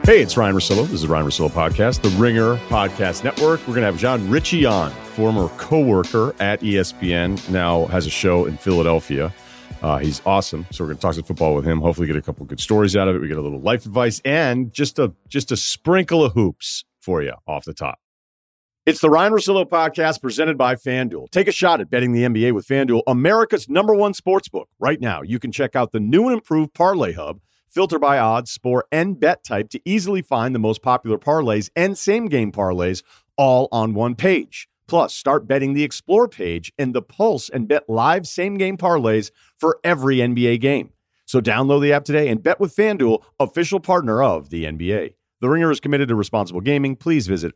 Hey, it's Ryan Russillo. This is the Ryan Russillo Podcast, the Ringer Podcast Network. We're going to have John Ritchie on, former co-worker at ESPN, now has a show in Philadelphia. He's awesome, so we're going to talk some football with him. Hopefully get a couple good stories out of it. We get a little life advice and just a sprinkle of hoops for you off the top. It's the Ryan Russillo Podcast presented by FanDuel. Take a shot at betting the NBA with FanDuel, America's #1 sportsbook. Right now, you can check out the new and improved Parlay Hub. Filter by odds, sport, and bet type to easily find the most popular parlays and same-game parlays all on one page. Plus, start betting the Explore page and the Pulse and bet live same-game parlays for every NBA game. So download the app today and bet with FanDuel, official partner of the NBA. The Ringer is committed to responsible gaming. Please visit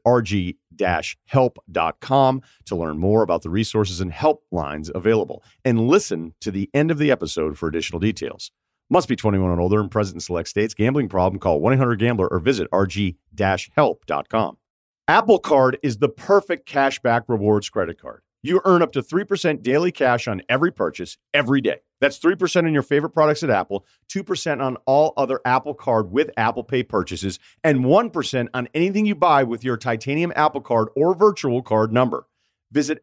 rg-help.com to learn more about the resources and helplines available. And listen to the end of the episode for additional details. Must be 21 and older and present in select states. Gambling problem? Call 1-800-GAMBLER or visit rg-help.com. Apple Card is the perfect cashback rewards credit card. You earn up to 3% daily cash on every purchase every day. That's 3% on your favorite products at Apple, 2% on all other Apple Card with Apple Pay purchases, and 1% on anything you buy with your titanium Apple Card or virtual card number. Visit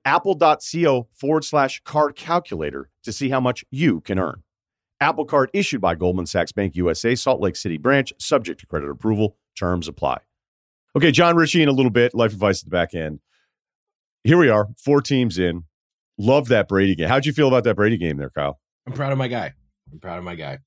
apple.co/card calculator to see how much you can earn. Apple Card issued by Goldman Sachs Bank USA, Salt Lake City branch, subject to credit approval. Terms apply. Okay, John Ritchie in a little bit. Life advice at the back end. Here we are, 4 teams in. Love that Brady game. How'd you feel about that Brady game there, Kyle? I'm proud of my guy. I got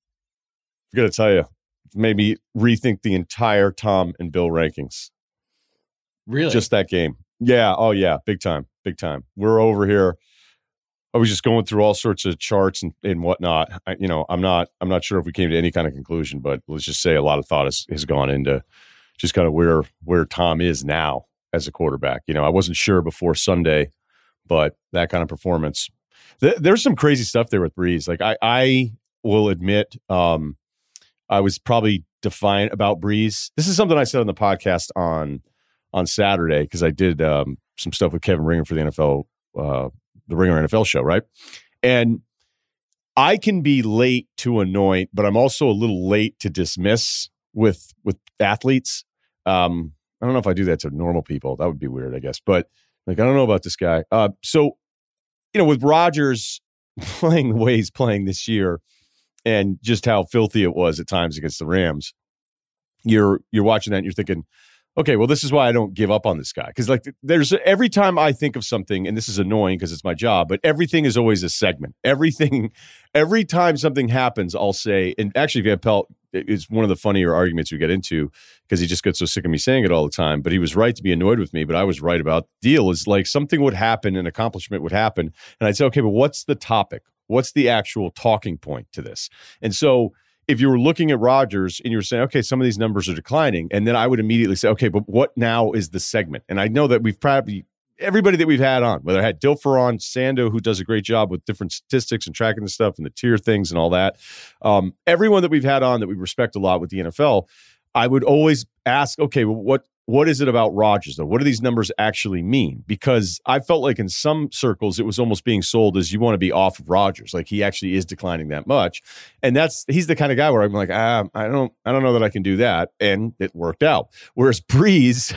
to tell you, made me rethink the entire Tom and Bill rankings. Really? Just that game. Yeah. Oh, yeah. Big time. Big time. We're over here. I was just going through all sorts of charts and whatnot. I'm not sure if we came to any kind of conclusion, but let's just say a lot of thought has gone into just kind of where Tom is now as a quarterback. I wasn't sure before Sunday, but that kind of performance. There's some crazy stuff there with Breeze. Like I will admit, I was probably defiant about Breeze. This is something I said on the podcast on Saturday because I did some stuff with Kevin Ringer for the NFL. The Ringer NFL show, right? And I can be late to anoint, but I'm also a little late to dismiss with athletes. I don't know if I do that to normal people. That would be weird, I guess. But I don't know about this guy. So with Rodgers playing the way he's playing this year, and just how filthy it was at times against the Rams, you're watching that and you're thinking, okay, well, this is why I don't give up on this guy. Because there's every time I think of something, and this is annoying because it's my job, but everything is always a segment. Every time something happens, I'll say, and actually Van Pelt is one of the funnier arguments we get into because he just gets so sick of me saying it all the time. But he was right to be annoyed with me, but I was right about the deal. Is like something would happen, an accomplishment would happen, and I'd say, okay, but what's the topic? What's the actual talking point to this? And so if you were looking at Rodgers and you were saying, okay, some of these numbers are declining, and then I would immediately say, okay, but what now is the segment? And I know that we've probably, everybody that we've had on, whether I had Dilfer on, Sando, who does a great job with different statistics and tracking the stuff and the tier things and all that, everyone that we've had on that we respect a lot with the NFL, I would always ask, okay, well, what is it about Rodgers, though? What do these numbers actually mean? Because I felt like in some circles, it was almost being sold as you want to be off of Rodgers. Like he actually is declining that much. And he's the kind of guy where I'm like, I don't know that I can do that. And it worked out. Whereas Breeze,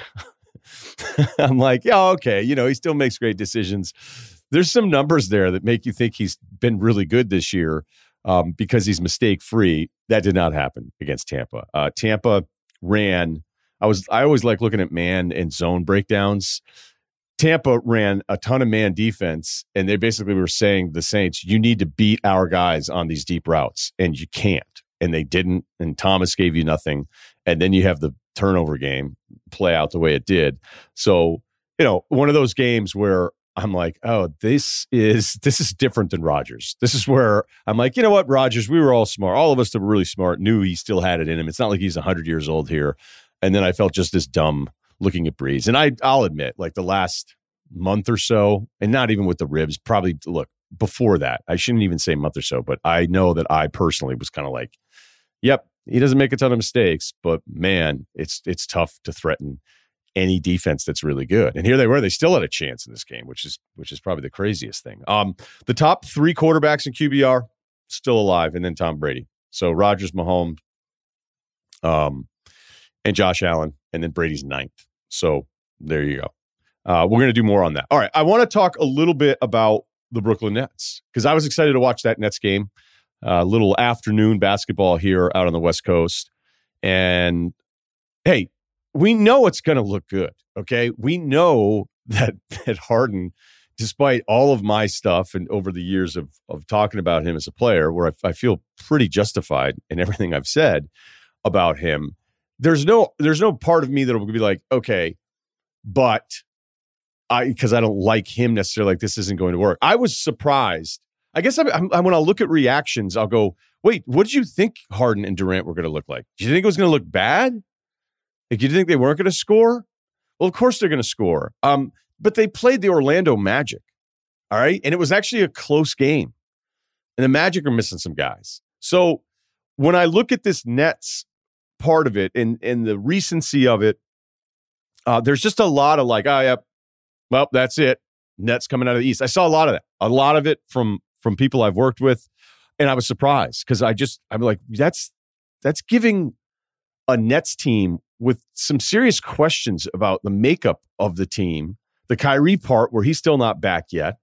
I'm like, yeah, okay. He still makes great decisions. There's some numbers there that make you think he's been really good this year because he's mistake free. That did not happen against Tampa. Tampa ran. I always like looking at man and zone breakdowns. Tampa ran a ton of man defense, and they basically were saying the Saints, you need to beat our guys on these deep routes, and you can't. And they didn't, and Thomas gave you nothing. And then you have the turnover game play out the way it did. So, one of those games where I'm like, oh, this is different than Rodgers. This is where I'm like, you know what, Rodgers, we were all smart. All of us that were really smart knew he still had it in him. It's not like he's 100 years old here. And then I felt just as dumb looking at Breeze. And I'll admit, like the last month or so, and not even with the ribs, probably, look, before that, I shouldn't even say month or so, but I know that I personally was kind of like, yep, he doesn't make a ton of mistakes, but man, it's tough to threaten any defense that's really good. And here they were, they still had a chance in this game, which is probably the craziest thing. The top 3 quarterbacks in QBR still alive, and then Tom Brady. So Rodgers, Mahomes, and Josh Allen, and then Brady's ninth. So there you go. We're going to do more on that. All right. I want to talk a little bit about the Brooklyn Nets because I was excited to watch that Nets game. Little afternoon basketball here out on the West Coast. And hey, we know it's going to look good. Okay. We know that Harden, despite all of my stuff and over the years of talking about him as a player, where I feel pretty justified in everything I've said about him, there's no part of me that will be like, okay, but because I don't like him necessarily, like this isn't going to work. I was surprised. I guess when I look at reactions, I'll go, wait, what did you think Harden and Durant were going to look like? Do you think it was going to look bad? Like, you think they weren't going to score? Well, of course they're going to score. But they played the Orlando Magic, all right? And it was actually a close game. And the Magic are missing some guys. So when I look at this Nets part of it and the recency of it, there's just a lot of like, oh, yeah, well, that's it. Nets coming out of the East. I saw a lot of that. A lot of it from people I've worked with. And I was surprised because I'm like, that's giving a Nets team with some serious questions about the makeup of the team, the Kyrie part where he's still not back yet.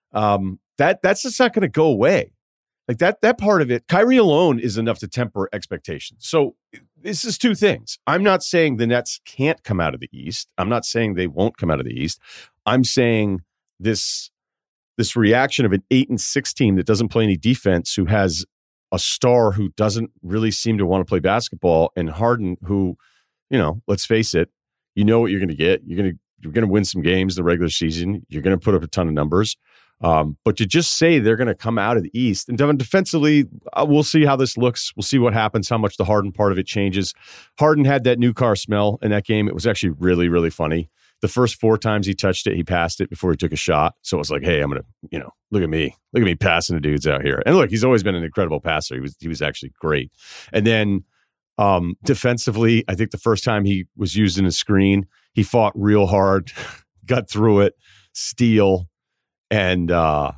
That's just not going to go away. Like that part of it, Kyrie alone is enough to temper expectations. So this is two things. I'm not saying the Nets can't come out of the East. I'm not saying they won't come out of the East. I'm saying this reaction of an 8-6 team that doesn't play any defense, who has a star who doesn't really seem to want to play basketball, and Harden, who, let's face it, you know what you're going to get. You're going to win some games the regular season. You're going to put up a ton of numbers. But to just say they're going to come out of the East and defensively, we'll see how this looks. We'll see what happens, how much the Harden part of it changes. Harden had that new car smell in that game. It was actually really, really funny. The first 4 times he touched it, he passed it before he took a shot. So it was like, hey, I'm going to, look at me passing the dudes out here. And look, he's always been an incredible passer. He was actually great. And then defensively, I think the first time he was used in a screen, he fought real hard, got through it, steal. And,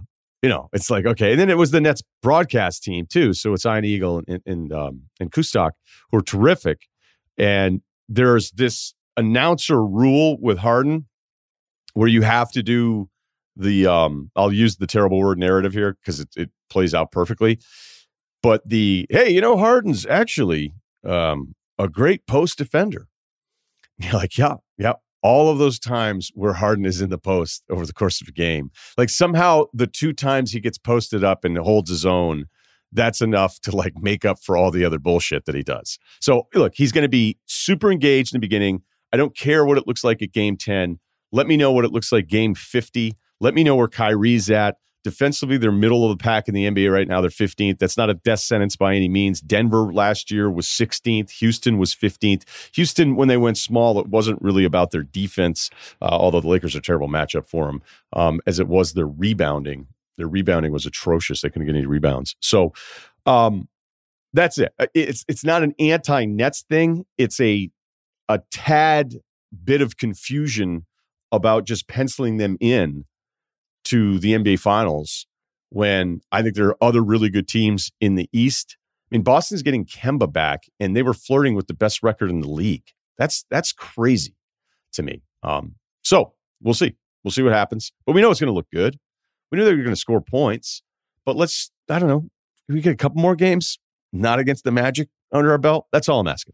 it's like, okay. And then it was the Nets broadcast team too. So it's Ian Eagle and Kustok, who are terrific. And there's this announcer rule with Harden where you have to do the, I'll use the terrible word narrative here because it plays out perfectly. But Harden's actually a great post defender. You're like, yeah. All of those times where Harden is in the post over the course of a game, like somehow the 2 times he gets posted up and holds his own, that's enough to like make up for all the other bullshit that he does. So look, he's going to be super engaged in the beginning. I don't care what it looks like at game 10. Let me know what it looks like game 50. Let me know where Kyrie's at. Defensively, they're middle of the pack in the NBA right now. They're 15th. That's not a death sentence by any means. Denver last year was 16th. Houston was 15th. Houston, when they went small, it wasn't really about their defense, although the Lakers are a terrible matchup for them, as it was their rebounding. Their rebounding was atrocious. They couldn't get any rebounds. So that's it. It's not an anti-Nets thing. It's a tad bit of confusion about just penciling them in to the NBA Finals when I think there are other really good teams in the East. I mean, Boston's getting Kemba back, and they were flirting with the best record in the league. That's crazy to me. So we'll see. We'll see what happens. But we know it's going to look good. We know they're going to score points. But I don't know, we get a couple more games, not against the Magic under our belt. That's all I'm asking.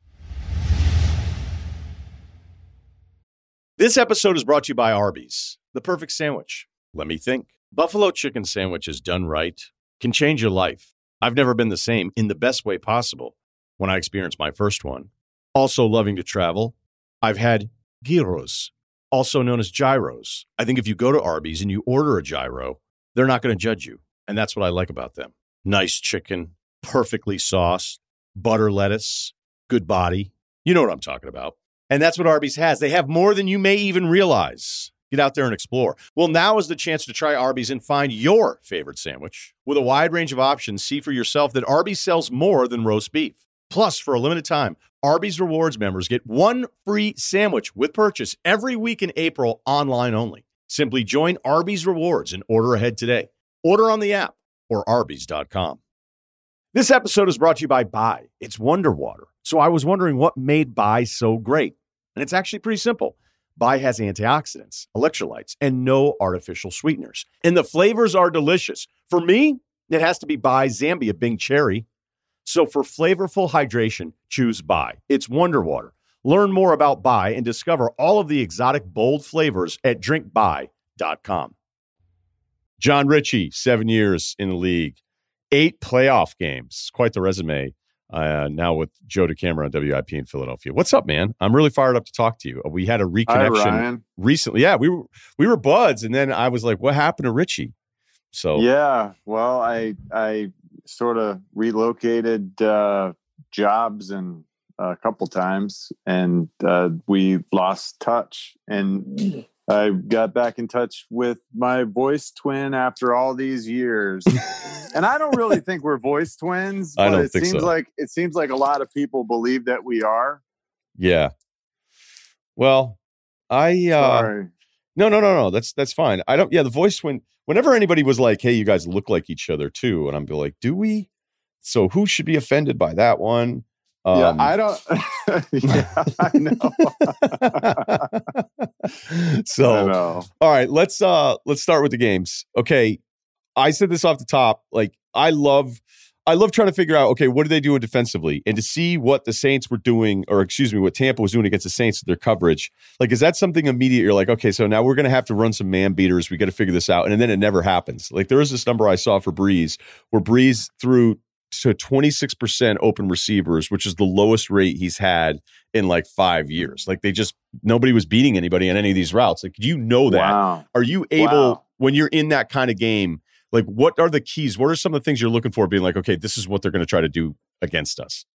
This episode is brought to you by Arby's, the perfect sandwich. Let me think. Buffalo chicken sandwiches done right can change your life. I've never been the same in the best way possible when I experienced my first one. Also loving to travel, I've had gyros, also known as gyros. I think if you go to Arby's and you order a gyro, they're not going to judge you. And that's what I like about them. Nice chicken, perfectly sauced, butter lettuce, good body. You know what I'm talking about. And that's what Arby's has. They have more than you may even realize. Get out there and explore. Well, now is the chance to try Arby's and find your favorite sandwich. With a wide range of options, see for yourself that Arby's sells more than roast beef. Plus, for a limited time, Arby's Rewards members get 1 free sandwich with purchase every week in April, online only. Simply join Arby's Rewards and order ahead today. Order on the app or Arby's.com. This episode is brought to you by Bai. It's Wonder Water. So I was wondering what made Bai so great. And it's actually pretty simple. Bai has antioxidants, electrolytes, and no artificial sweeteners. And the flavors are delicious. For me, it has to be Bai Zambia Bing Cherry. So for flavorful hydration, choose Bai. It's Wonder Water. Learn more about Bai and discover all of the exotic, bold flavors at drinkbai.com. John Ritchie, 7 years in the league. 8 playoff games. Quite the resume. Now with Joe DeCamera on WIP in Philadelphia. What's up, man? I'm really fired up to talk to you. We had a reconnection recently. Yeah, we were buds, and then I was like, "What happened to Richie?" So yeah, well, I sort of relocated jobs and a couple times, and we lost touch. And I got back in touch with my voice twin after all these years. And I don't really think we're voice twins, but it seems like a lot of people believe that we are. Yeah. Well, Sorry. No. That's fine. I don't. Yeah, the voice twin. Whenever anybody was like, "Hey, you guys look like each other too," and I'm like, "Do we?" So who should be offended by that one? Yeah, I don't. Yeah, I know. So, I know. All right, let's start with the games. Okay, I said this off the top. Like, I love trying to figure out, okay, what are they doing defensively, and to see what the Saints were doing, or excuse me, what Tampa was doing against the Saints with their coverage. Like, is that something immediate? You're like, okay, so now we're going to have to run some man beaters. We got to figure this out, and then it never happens. Like, there is this number I saw for Breeze, where Breeze threw to 26% open receivers, which is the lowest rate he's had in like 5 years. Like, nobody was beating anybody on any of these routes. Like, you know that. Wow. Are you able, when you're in that kind of game, like, what are the keys? What are some of the things you're looking for, being like, okay, this is what they're going to try to do against us?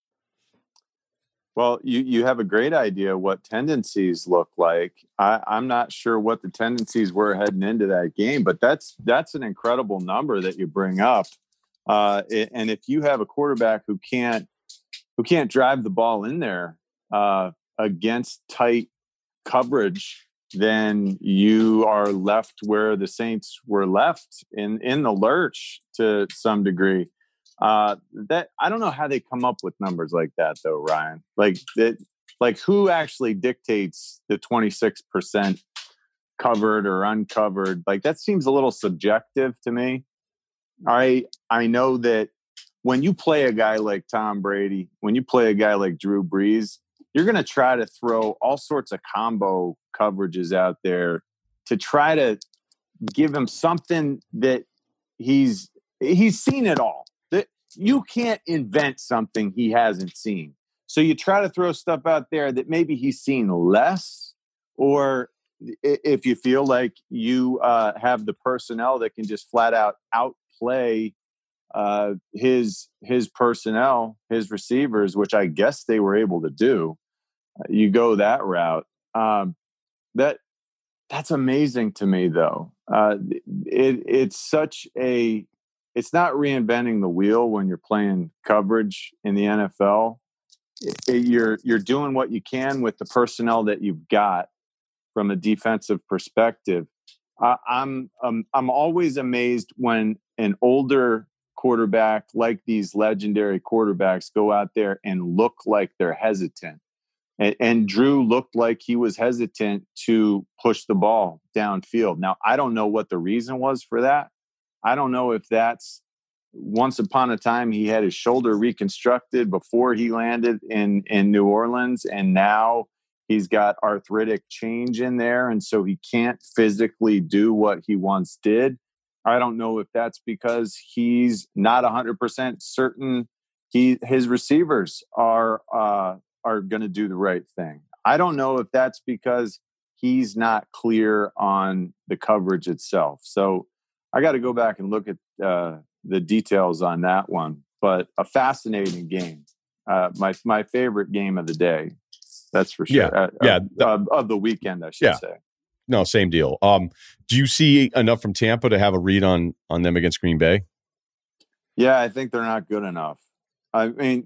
Well, you have a great idea what tendencies look like. I'm not sure what the tendencies were heading into that game, but that's an incredible number that you bring up. And if you have a quarterback who can't drive the ball in there against tight coverage, then you are left where the Saints were left in the lurch to some degree. That I don't know how they come up with numbers like that, though, Ryan. Like who actually dictates the 26% covered or uncovered? Like, that seems a little subjective to me. I know that when you play a guy like Tom Brady, when you play a guy like Drew Brees, you're going to try to throw all sorts of combo coverages out there to try to give him something that he's seen it all. That you can't invent something he hasn't seen. So you try to throw stuff out there that maybe he's seen less, or if you feel like you have the personnel that can just flat out outplay his personnel, his receivers, which I guess they were able to do. You go that route. That's amazing to me, though. It's not reinventing the wheel when you're playing coverage in the NFL. You're doing what you can with the personnel that you've got from a defensive perspective. I'm always amazed when an older quarterback, like these legendary quarterbacks, go out there and look like they're hesitant. And Drew looked like he was hesitant to push the ball downfield. Now, I don't know what the reason was for that. I don't know if that's once upon a time he had his shoulder reconstructed before he landed in New Orleans, and now he's got arthritic change in there, and so he can't physically do what he once did. I don't know if that's because he's not 100% certain his receivers are going to do the right thing. I don't know if that's because he's not clear on the coverage itself. So I got to go back and look at the details on that one. But a fascinating game. My favorite game of the day. That's for sure. Of the weekend, I should say. No, same deal. Do you see enough from Tampa to have a read on them against Green Bay? Yeah, I think they're not good enough. I mean,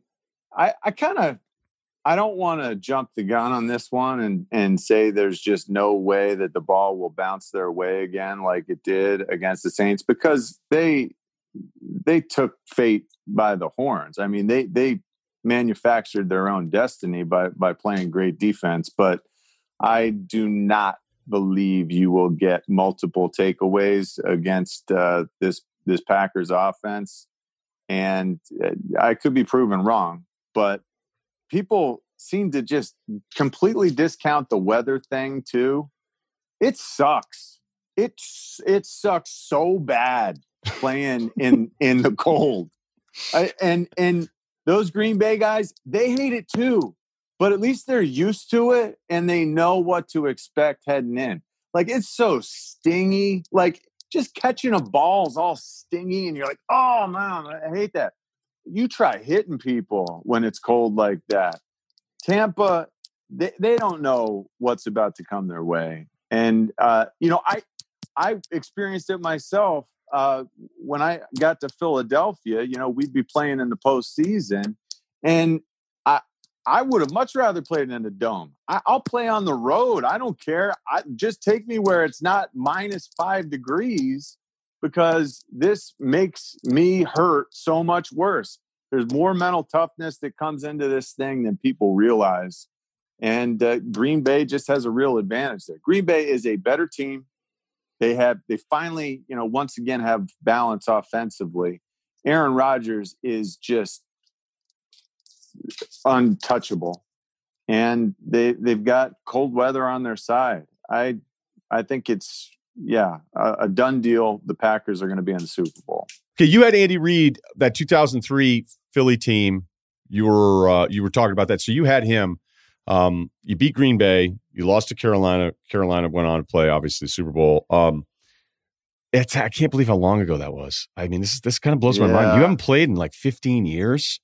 I don't want to jump the gun on this one and say there's just no way that the ball will bounce their way again like it did against the Saints, because they took fate by the horns. I mean, they manufactured their own destiny by playing great defense, but I do not believe you will get multiple takeaways against this Packers offense. And I could be proven wrong, but people seem to just completely discount the weather thing too. It sucks. It sucks so bad playing in the cold. And those Green Bay guys, they hate it too. But at least they're used to it and they know what to expect heading in. Like, it's so stingy. Like, just catching a ball is all stingy and you're like, oh man, I hate that. You try hitting people when it's cold like that. Tampa, they don't know what's about to come their way. And, I experienced it myself when I got to Philadelphia. We'd be playing in the postseason, and I would have much rather played in the dome. I'll play on the road. I don't care. Just take me where it's not -5 degrees, because this makes me hurt so much worse. There's more mental toughness that comes into this thing than people realize. And Green Bay just has a real advantage there. Green Bay is a better team. They finally, once again have balance offensively. Aaron Rodgers is just untouchable, and they've got cold weather on their side. I think it's a done deal. The Packers are going to be in the Super Bowl. Okay, you had Andy Reid, that 2003 Philly team. You were talking about that. So you had him. You beat Green Bay. You lost to Carolina. Carolina went on to play, obviously, the Super Bowl. I can't believe how long ago that was. I mean, this kind of blows my mind. You haven't played in like 15 years.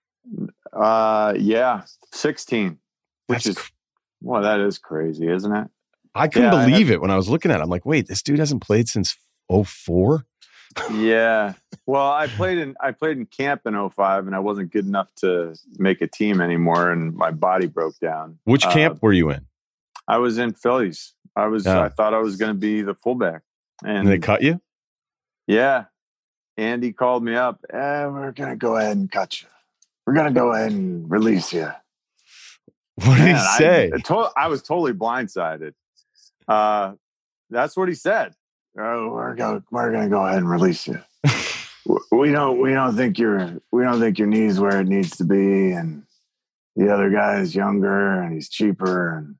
16. That is crazy, isn't it? I couldn't believe it when I was looking at it. I'm like, wait, this dude hasn't played since 2004? Yeah. Well, I played in camp in 2005, and I wasn't good enough to make a team anymore, and my body broke down. Which camp were you in? I was in Phillies. I thought I was going to be the fullback. And they cut you? Yeah. Andy called me up. We're going to go ahead and cut you. We're going to go ahead and release you. What did he say? I was totally blindsided. That's what he said. We're going to go ahead and release you. we don't think your knee's where it needs to be, and the other guy is younger and he's cheaper, and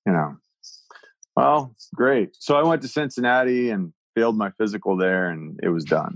well, great. So I went to Cincinnati and failed my physical there, and it was done.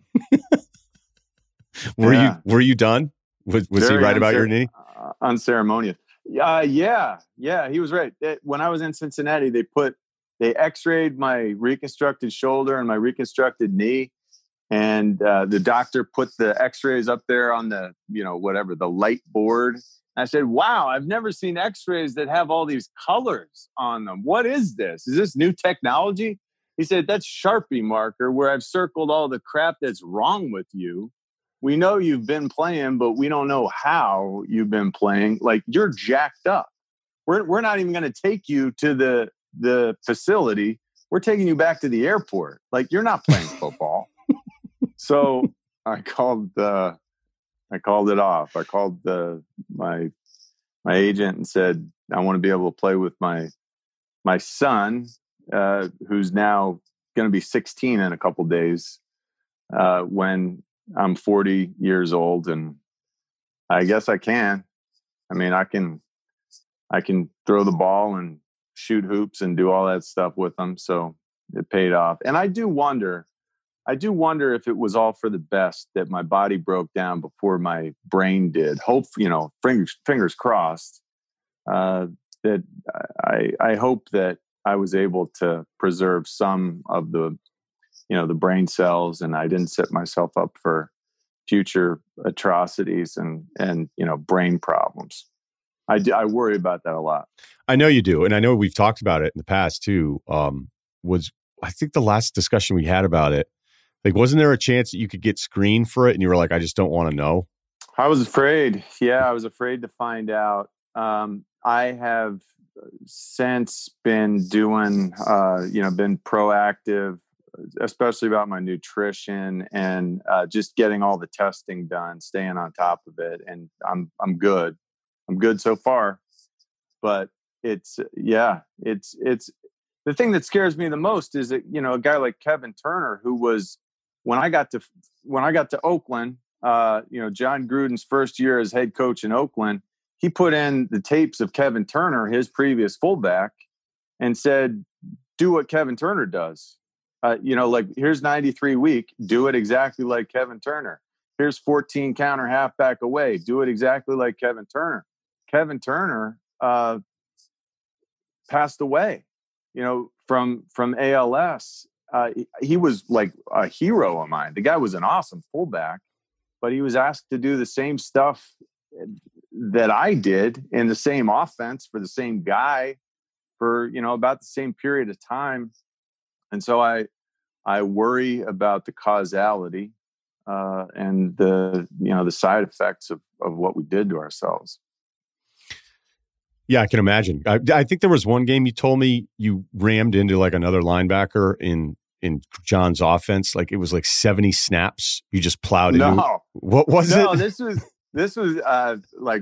Were you done? Was he right about your knee? Unceremonious. Yeah, he was right. When I was in Cincinnati, they x-rayed my reconstructed shoulder and my reconstructed knee. And the doctor put the x-rays up there on the, the light board. I said, wow, I've never seen x-rays that have all these colors on them. What is this? Is this new technology? He said, that's Sharpie marker, where I've circled all the crap that's wrong with you. We know you've been playing, but we don't know how you've been playing. Like, you're jacked up. We're not even going to take you to the facility. We're taking you back to the airport. Like, you're not playing football. So I called it off. I called my agent and said, I want to be able to play with my son, who's now going to be 16 in a couple days, when I'm 40 years old. And I guess I can. I mean, I can throw the ball and shoot hoops and do all that stuff with them. So it paid off. And I do wonder if it was all for the best that my body broke down before my brain did. Hope, fingers crossed, that I hope that I was able to preserve some of the brain cells, and I didn't set myself up for future atrocities and brain problems. I worry about that a lot. I know you do. And I know we've talked about it in the past too. I think the last discussion we had about it, like, wasn't there a chance that you could get screened for it? And you were like, I just don't want to know. I was afraid. Yeah, I was afraid to find out. I have since been doing, been proactive especially about my nutrition and just getting all the testing done, staying on top of it. And I'm good. I'm good so far. But it's the thing that scares me the most is that, a guy like Kevin Turner, who was, when I got to Oakland, John Gruden's first year as head coach in Oakland, he put in the tapes of Kevin Turner, his previous fullback, and said, do what Kevin Turner does. Here's 93 weak, do it exactly like Kevin Turner. Here's 14 counter halfback away, do it exactly like Kevin Turner. Kevin Turner passed away, from ALS. He was like a hero of mine. The guy was an awesome fullback, but he was asked to do the same stuff that I did in the same offense for the same guy for, about the same period of time. And so I worry about the causality and the side effects of what we did to ourselves. Yeah, I can imagine. I think there was one game you told me you rammed into like another linebacker in John's offense. Like it was like 70 snaps. You just plowed into. What was it? No, this was like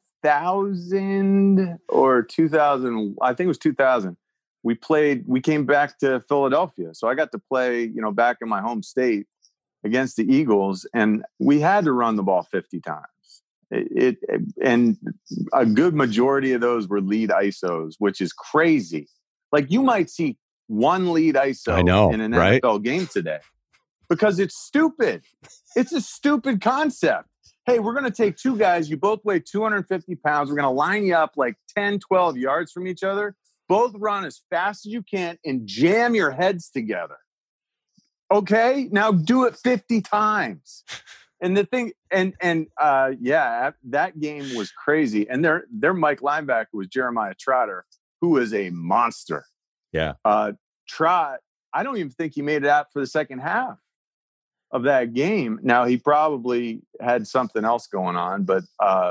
2000 or 2000. I think it was 2000. We came back to Philadelphia. So I got to play, back in my home state against the Eagles, and we had to run the ball 50 times. And a good majority of those were lead ISOs, which is crazy. Like you might see one lead ISO in an NFL game today because it's stupid. It's a stupid concept. Hey, we're going to take two guys. You both weigh 250 pounds. We're going to line you up like 10, 12 yards from each other. Both run as fast as you can and jam your heads together. Okay, now do it 50 times. And the thing, that game was crazy. And their Mike linebacker was Jeremiah Trotter, who is a monster. Yeah. Trot, I don't even think he made it out for the second half of that game. Now he probably had something else going on, but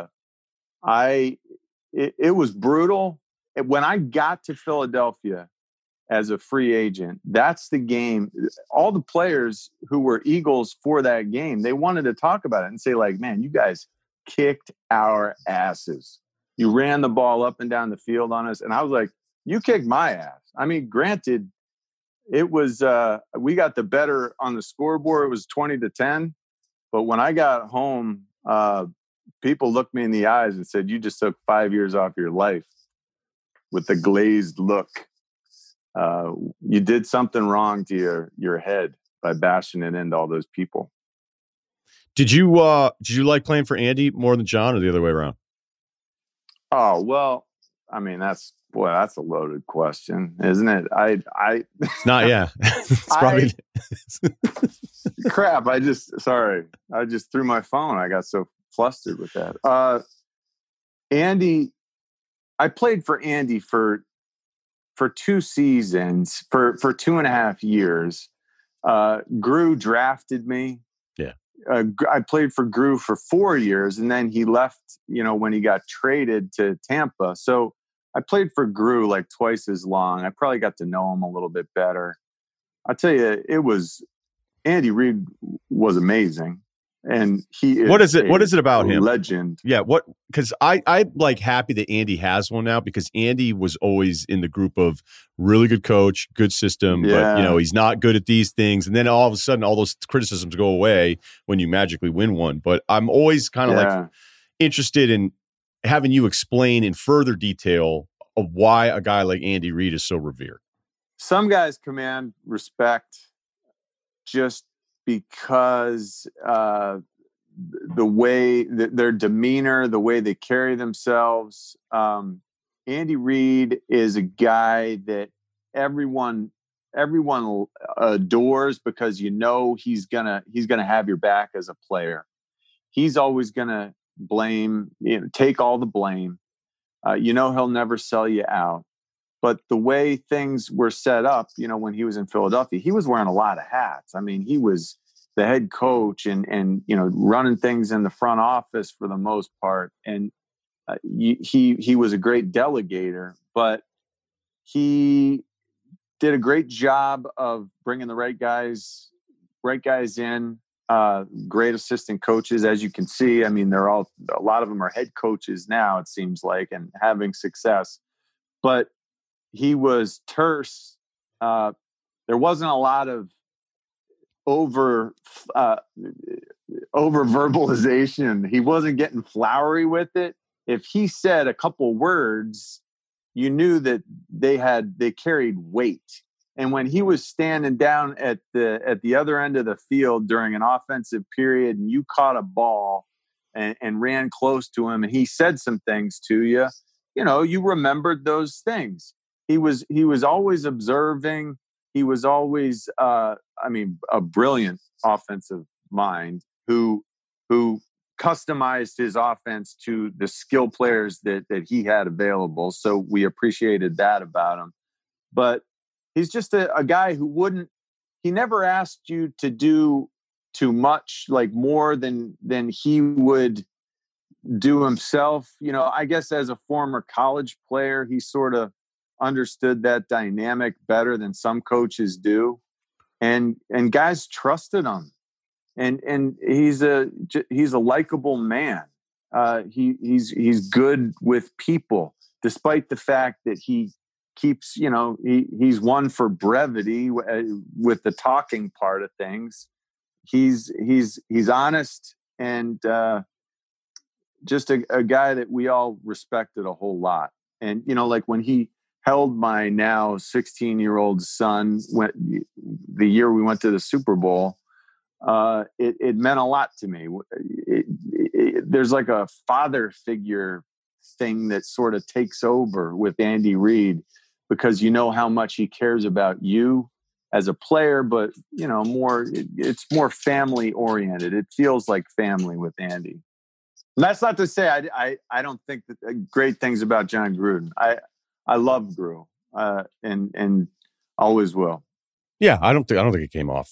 it was brutal. When I got to Philadelphia as a free agent, that's the game. All the players who were Eagles for that game, they wanted to talk about it and say like, man, you guys kicked our asses. You ran the ball up and down the field on us. And I was like, you kicked my ass. I mean, granted, it was, we got the better on the scoreboard. It was 20-10. But when I got home, people looked me in the eyes and said, you just took 5 years off your life with the glazed look. You did something wrong to your head by bashing it into all those people. Did you like playing for Andy more than John, or the other way around? Oh, well, I mean, that's a loaded question, isn't it? It's not, yeah. It's probably crap. I just threw my phone. I got so flustered with that. Andy, I played for Andy for 2 seasons, for 2.5 years. Gru drafted me. Yeah. I played for Gru for 4 years, and then he left, when he got traded to Tampa. So I played for Gru like twice as long. I probably got to know him a little bit better. I'll tell you, Andy Reid was amazing. And he is what is it about him? Legend. Yeah. Because I like happy that Andy has one now, because Andy was always in the group of really good coach, good system, but he's not good at these things. And then all of a sudden, all those criticisms go away when you magically win one. But I'm always kind of like interested in having you explain in further detail of why a guy like Andy Reid is so revered. Some guys command respect just because the way their demeanor, the way they carry themselves. Andy Reid is a guy that everyone adores because he's gonna have your back as a player. He's always gonna take all the blame. He'll never sell you out. But the way things were set up, when he was in Philadelphia, he was wearing a lot of hats. I mean, he was the head coach and running things in the front office for the most part. And he was a great delegator, but he did a great job of bringing the right guys in. Great assistant coaches, as you can see. I mean, a lot of them are head coaches now, it seems like, and having success. But he was terse. There wasn't a lot of over verbalization. He wasn't getting flowery with it. If he said a couple words, you knew that they carried weight. And when he was standing down at the other end of the field during an offensive period, and you caught a ball and ran close to him, and he said some things to you, you remembered those things. He was always observing. He was always, a brilliant offensive mind who customized his offense to the skill players that he had available. So we appreciated that about him. But he's just a guy who he never asked you to do too much, like more than he would do himself. I guess as a former college player, he sort of understood that dynamic better than some coaches do. And guys trusted him. And he's a likable man. He's good with people, despite the fact that he keeps, he's one for brevity with the talking part of things. He's honest and just a guy that we all respected a whole lot. And like when he held my now 16-year-old son the year we went to the Super Bowl, it meant a lot to me. There's like a father figure thing that sort of takes over with Andy Reid, because how much he cares about you as a player, but it's more family oriented. It feels like family with Andy. And that's not to say I don't think that great things about John Gruden. I love Gru, and always will. Yeah, I don't think it came off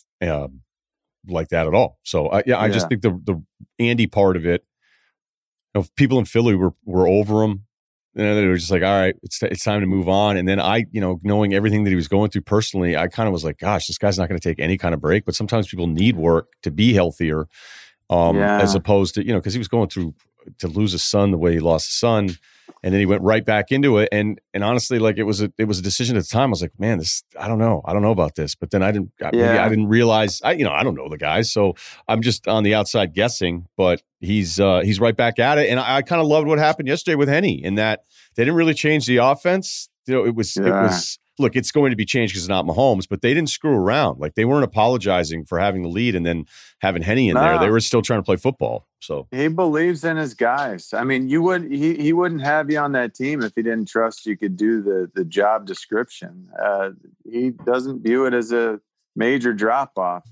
like that at all. So I just think the Andy part of it, people in Philly were over him, and they were just like, all right, it's time to move on. And then knowing everything that he was going through personally, I kind of was like, gosh, this guy's not going to take any kind of break. But sometimes people need work to be healthier, as opposed to because he was going through to lose a son the way he lost a son. And then he went right back into it. And honestly, like it was a decision at the time. I was like, man, I don't know about this. But then I didn't realize, I don't know the guy. So I'm just on the outside guessing, but he's right back at it. And I kind of loved what happened yesterday with Henny, in that they didn't really change the offense. It was, look, it's going to be changed because it's not Mahomes, but they didn't screw around. Like they weren't apologizing for having the lead and then having Henny in there. They were still trying to play football. So he believes in his guys. I mean, he wouldn't have you on that team if he didn't trust you could do the job description. He doesn't view it as a major drop off.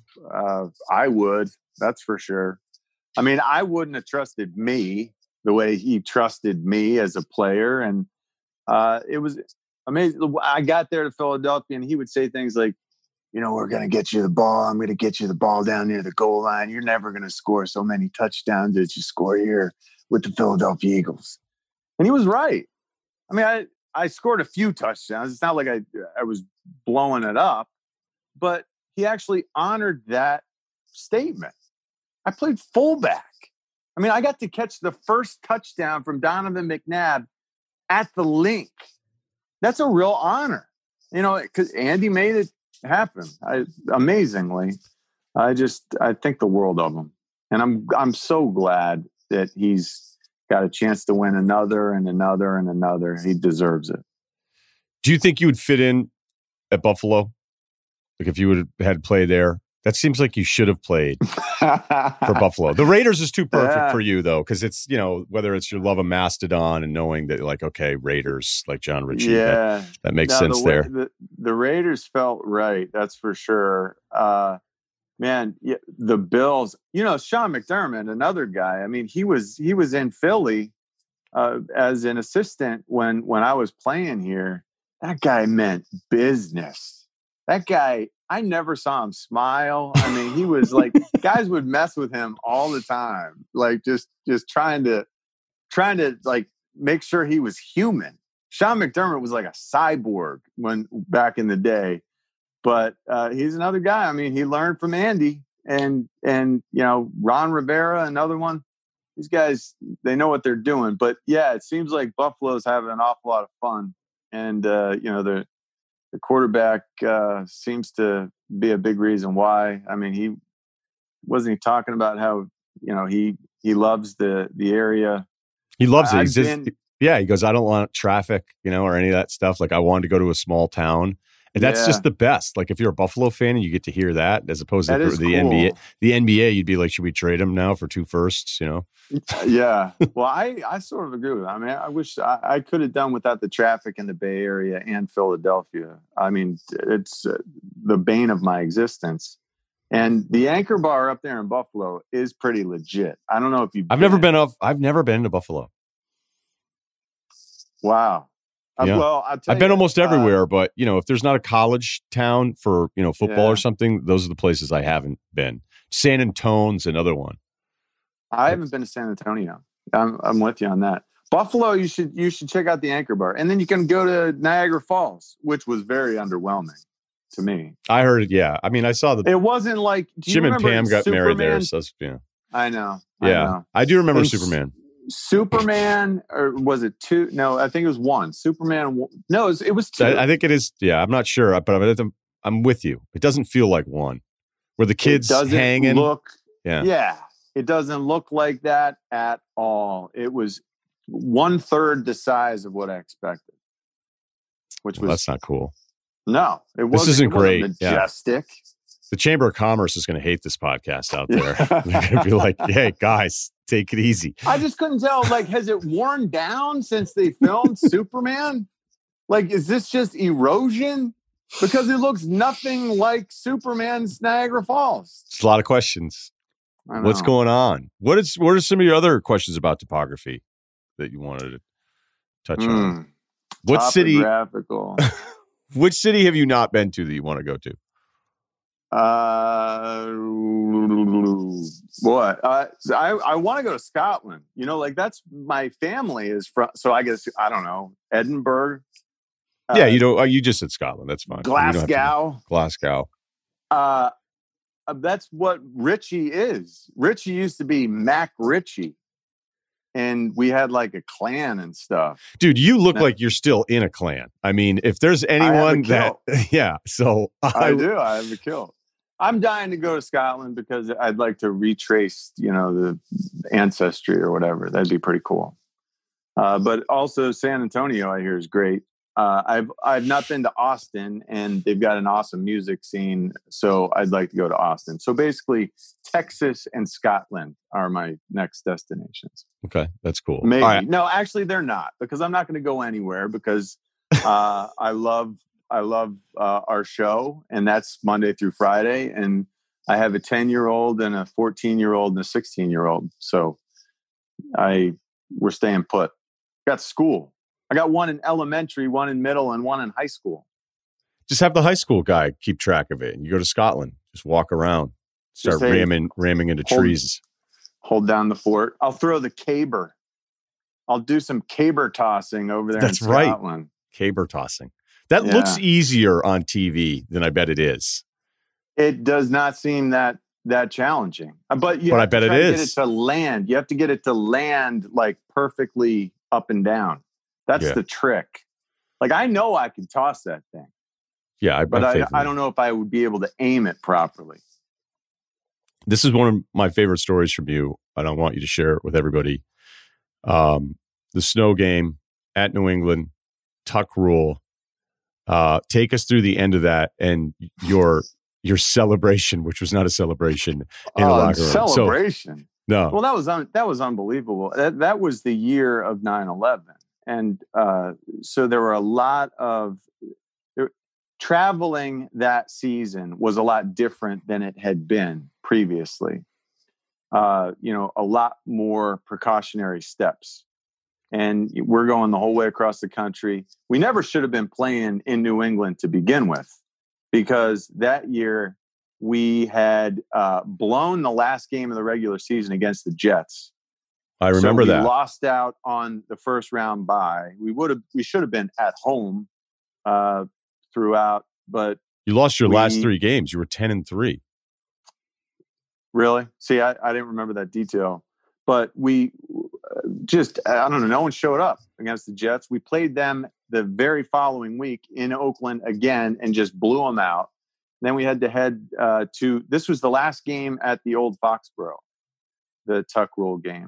I would, that's for sure. I mean, I wouldn't have trusted me the way he trusted me as a player. And it was amazing. I got there to Philadelphia and he would say things like, we're going to get you the ball. I'm going to get you the ball down near the goal line. You're never going to score so many touchdowns as you score here with the Philadelphia Eagles. And he was right. I mean, I scored a few touchdowns. It's not like I was blowing it up, but he actually honored that statement. I played fullback. I mean, I got to catch the first touchdown from Donovan McNabb at the Link. That's a real honor, because Andy made it happen. Amazingly, I think the world of him, and I'm so glad that he's got a chance to win another and another and another. He deserves it. Do you think you would fit in at Buffalo? Like if you would have had play there? That seems like you should have played for Buffalo. The Raiders is too perfect for you, though, because it's, whether it's your love of Mastodon and knowing that, like, okay, Raiders, like John Ritchie, that makes sense there. The Raiders felt right, that's for sure. Man, the Bills, Sean McDermott, another guy. I mean, he was in Philly as an assistant when I was playing here. That guy meant business. That guy, I never saw him smile. I mean, he was like, guys would mess with him all the time. Like just trying to like make sure he was human. Sean McDermott was like a cyborg back in the day, but he's another guy. I mean, he learned from Andy and Ron Rivera, another one. These guys, they know what they're doing. But yeah, it seems like Buffalo's having an awful lot of fun, and the quarterback seems to be a big reason why. I mean, he wasn't talking about how he loves the area. He loves it. He goes, I don't want traffic, or any of that stuff. Like, I wanted to go to a small town. And that's just the best. Like, if you're a Buffalo fan and you get to hear that, as opposed to the NBA. The NBA, you'd be like, should we trade him now for 2 firsts? Yeah. Well, I sort of agree with that. I mean, I wish I could have done without the traffic in the Bay Area and Philadelphia. I mean, it's the bane of my existence. And the Anchor Bar up there in Buffalo is pretty legit. I don't know if you've. I've never been to Buffalo. Wow. Yeah. Well, I've been almost everywhere, but if there's not a college town for football or something, those are the places I haven't been. San Antonio's another one. I haven't been to San Antonio. I'm with you on that. Buffalo, you should check out the Anchor Bar, and then you can go to Niagara Falls, which was very underwhelming to me. I heard it. Yeah, I mean, I saw It wasn't like Jim and Pam got married there. So I know. Yeah, I do remember Superman. Superman, or was it 2? No, I think it was 1. Superman. No, it was 2. I think it is. Yeah, I'm not sure, but I'm with you. It doesn't feel like 1, where the kids hanging. Yeah, it doesn't look like that at all. It was 1/3 the size of what I expected, which was that's not cool. No, it wasn't. This isn't great. Majestic. Yeah. The Chamber of Commerce is going to hate this podcast out there. They're going to be like, "Hey, guys, take it easy." I just couldn't tell. Like, has it worn down since they filmed Superman? Like, is this just erosion? Because it looks nothing like Superman's Niagara Falls. It's a lot of questions. What's going on? What are some of your other questions about topography that you wanted to touch on? What city? Which city have you not been to that you want to go to? I want to go to Scotland. That's my family is from. So I guess I don't know, Edinburgh. You just said Scotland. That's fine. Glasgow. That's what Richie is. Richie used to be Mac Richie. And we had like a clan and stuff. Dude, you look like you're still in a clan. I mean, if there's anyone that, so I do. I have a kilt. I'm dying to go to Scotland because I'd like to retrace, the ancestry or whatever. That'd be pretty cool. But also San Antonio, I hear, is great. I've not been to Austin, and they've got an awesome music scene, so I'd like to go to Austin. So basically, Texas and Scotland are my next destinations. Okay, that's cool. Maybe. Right. No, actually, they're not, because I'm not going to go anywhere because I love our show, and that's Monday through Friday, and I have a 10-year-old and a 14-year-old and a 16-year-old, so we're staying put. Got school. I got one in elementary, one in middle, and one in high school. Just have the high school guy keep track of it. And you go to Scotland, just walk around, start ramming into trees. Hold down the fort. I'll throw the caber. I'll do some caber tossing over there in Scotland. Right. Caber tossing. That looks easier on TV than I bet it is. It does not seem that challenging. But I bet it is. Get it to land. You have to get it to land like perfectly up and down. That's the trick. Like, I know I can toss that thing. Yeah, but I don't know if I would be able to aim it properly. This is one of my favorite stories from you, and I want you to share it with everybody. The snow game at New England, Tuck Rule. Take us through the end of that and your celebration, which was not a celebration in the locker room. Celebration? No. Well, that was unbelievable. That was the year of 9/11. And so there were a lot of traveling that season was a lot different than it had been previously. A lot more precautionary steps. And we're going the whole way across the country. We never should have been playing in New England to begin with, because that year we had blown the last game of the regular season against the Jets. I remember we that. Lost out on the first round bye. We should have been at home throughout, but you lost your last 3 games. You were 10-3. Really? See, I didn't remember that detail. But we just, I don't know, no one showed up against the Jets. We played them the very following week in Oakland again and just blew them out. Then we had to head this was the last game at the old Foxborough, the Tuck Rule game.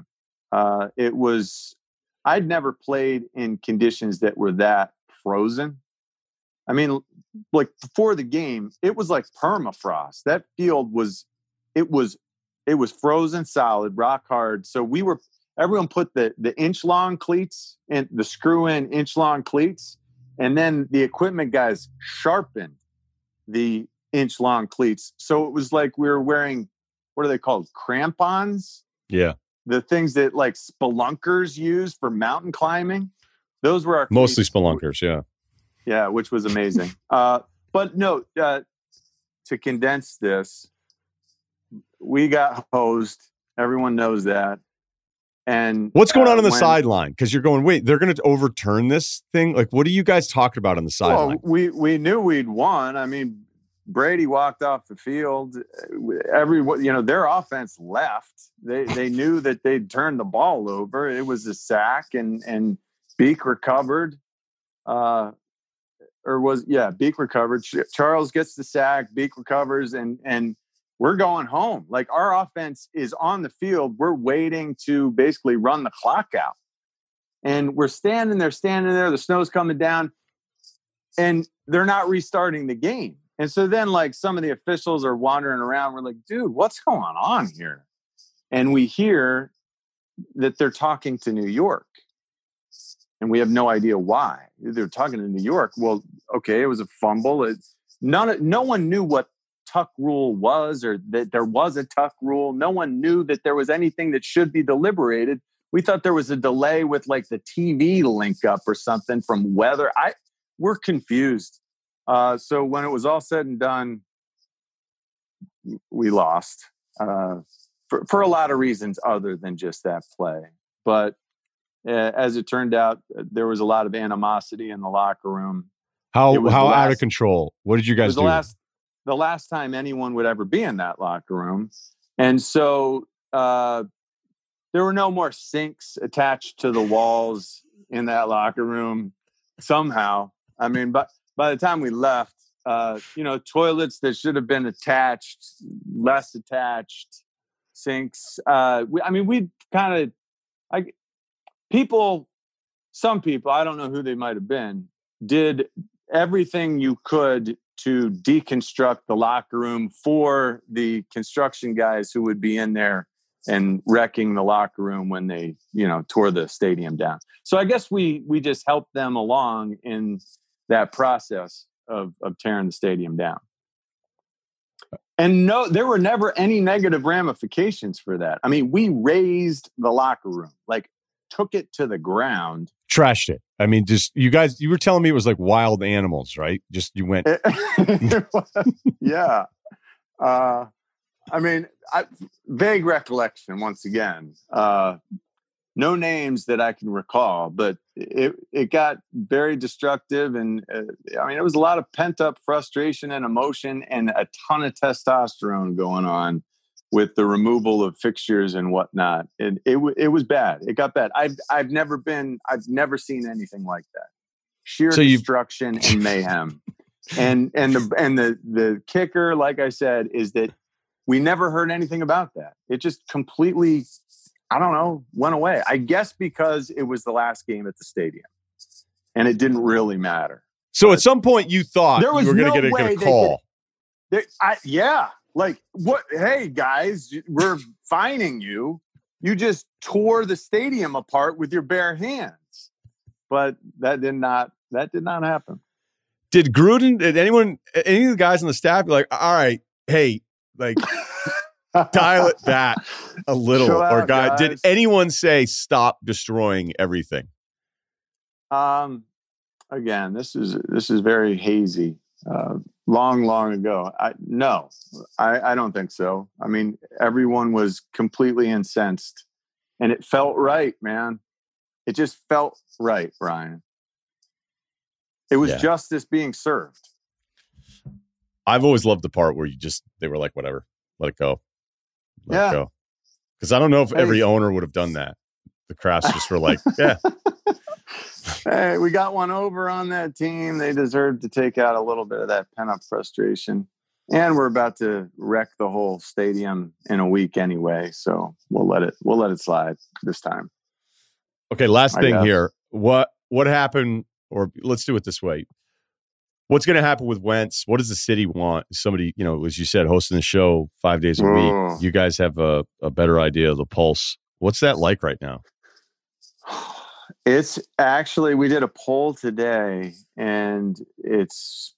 I'd never played in conditions that were that frozen. I mean, like before the game, it was like permafrost. That field was frozen solid, rock hard. So everyone put the inch long cleats and the screw in inch long cleats. And then the equipment guys sharpened the inch long cleats. So it was like we were wearing, what are they called? Crampons? Yeah. The things that like spelunkers use for mountain climbing. Those were our mostly cleats. spelunkers. Yeah. Yeah. Which was amazing. But no, to condense this, we got hosed. Everyone knows that. And what's going on the sideline? Because you're going, wait, they're going to overturn this thing? Like, what are you guys talking about on the sideline? Well, we knew we'd won. I mean, Brady walked off the field. Their offense left. They knew that they'd turned the ball over. It was a sack, and Beak recovered. Beak recovered. Charles gets the sack. Beak recovers, and we're going home. Like, our offense is on the field. We're waiting to basically run the clock out. And we're standing there. The snow's coming down, and they're not restarting the game. And so then, like, some of the officials are wandering around. We're like, dude, what's going on here? And we hear that they're talking to New York. And we have no idea why. They're talking to New York. Well, okay, it was a fumble. No one knew what Tuck Rule was, or that there was a Tuck Rule. No one knew that there was anything that should be deliberated. We thought there was a delay with like the TV link up or something from weather. We're confused. So when it was all said and done, we lost for a lot of reasons other than just that play. But as it turned out, there was a lot of animosity in the locker room. How out of control? What did you guys do? The last time anyone would ever be in that locker room. And so there were no more sinks attached to the walls in that locker room somehow. I mean, but by the time we left, toilets that should have been attached, less attached, sinks. Some people, I don't know who they might have been, did everything you could to deconstruct the locker room for the construction guys who would be in there and wrecking the locker room when they, tore the stadium down. So I guess we just helped them along in that process of tearing the stadium down. And no, there were never any negative ramifications for that. I mean, we raised the locker room, like took it to the ground. Trashed it. I mean, just you were telling me it was like wild animals, right? Just you went. Yeah. Vague recollection once again. No names that I can recall, but it got very destructive. And it was a lot of pent up frustration and emotion and a ton of testosterone going on with the removal of fixtures and whatnot. And it was bad. It got bad. I've never seen anything like that. Sheer destruction and mayhem. And the kicker, like I said, is that we never heard anything about that. It just completely, went away. I guess because it was the last game at the stadium and it didn't really matter. So at some point you thought you were going to get a call. Yeah. Like, what? Hey, guys, we're fining you. You just tore the stadium apart with your bare hands. But that did not happen. Did Gruden, any of the guys on the staff be like, all right, hey, like, dial it back a little? Chill out, or guys. Did anyone say stop destroying everything? Again, this is very hazy. Long ago. I don't think so. I mean, everyone was completely incensed And it felt right, man. It just felt right, Brian. It was justice being served. I've always loved the part where they were like, whatever, let it go. Let it go. Because I don't know if every owner would have done that. The Crafts just were like, yeah. Hey, we got one over on that team. They deserve to take out a little bit of that pent-up frustration. And we're about to wreck the whole stadium in a week anyway. So we'll let it slide this time. Okay, last thing here. What happened, or let's do it this way. What's going to happen with Wentz? What does the city want? Somebody, as you said, hosting the show 5 days a week. You guys have a better idea of the pulse. What's that like right now? It's actually, we did a poll today, and it's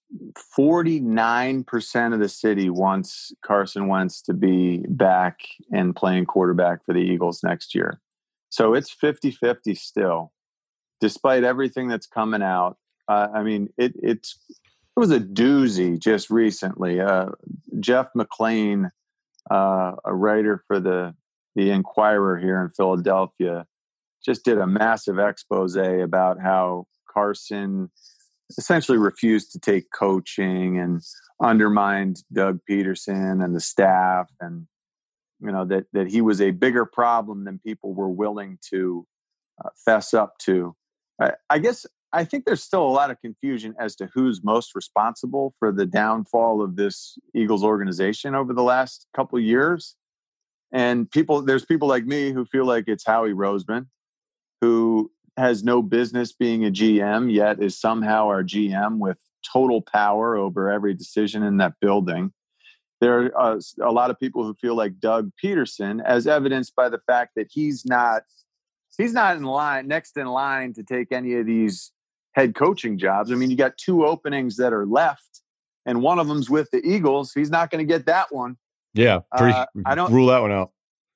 49% of the city wants Carson Wentz to be back and playing quarterback for the Eagles next year. So it's 50-50 still, despite everything that's coming out. It was a doozy just recently. Jeff McLean, a writer for the Inquirer here in Philadelphia, just did a massive expose about how Carson essentially refused to take coaching and undermined Doug Peterson and the staff, and that he was a bigger problem than people were willing to fess up to. I think there's still a lot of confusion as to who's most responsible for the downfall of this Eagles organization over the last couple of years. And there's people like me who feel like it's Howie Roseman, who has no business being a GM, yet is somehow our GM with total power over every decision in that building. There are a lot of people who feel like Doug Peterson, as evidenced by the fact that he's not next in line to take any of these head coaching jobs. I mean, you got 2 openings that are left, and one of them's with the Eagles. He's not going to get that one. Yeah, I don't rule that one out.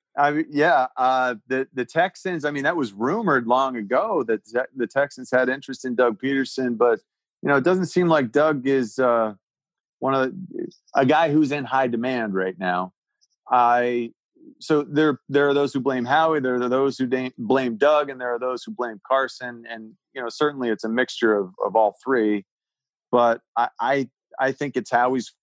The Texans, that was rumored long ago that the Texans had interest in Doug Peterson, but it doesn't seem like Doug is a guy who's in high demand right now. So there are those who blame Howie, there are those who blame Doug, and there are those who blame Carson, and certainly it's a mixture of all three. But I think it's Howie's.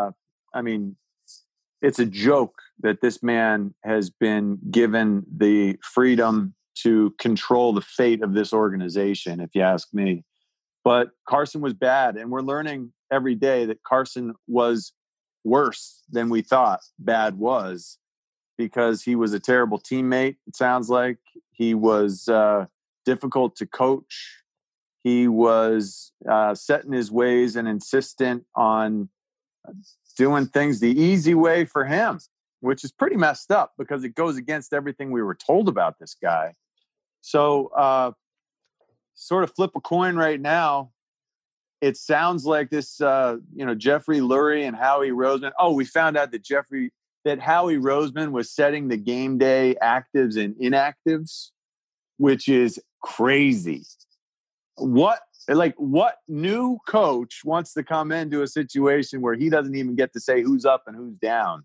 It's a joke that this man has been given the freedom to control the fate of this organization, if you ask me. But Carson was bad, and we're learning every day that Carson was worse than we thought bad was, because he was a terrible teammate. It sounds like he was difficult to coach. He was set in his ways and insistent on doing things the easy way for him, which is pretty messed up because it goes against everything we were told about this guy. So sort of flip a coin right now. It sounds like this, Jeffrey Lurie and Howie Roseman. Oh, we found out that Howie Roseman was setting the game day actives and inactives, which is crazy. What new coach wants to come into a situation where he doesn't even get to say who's up and who's down?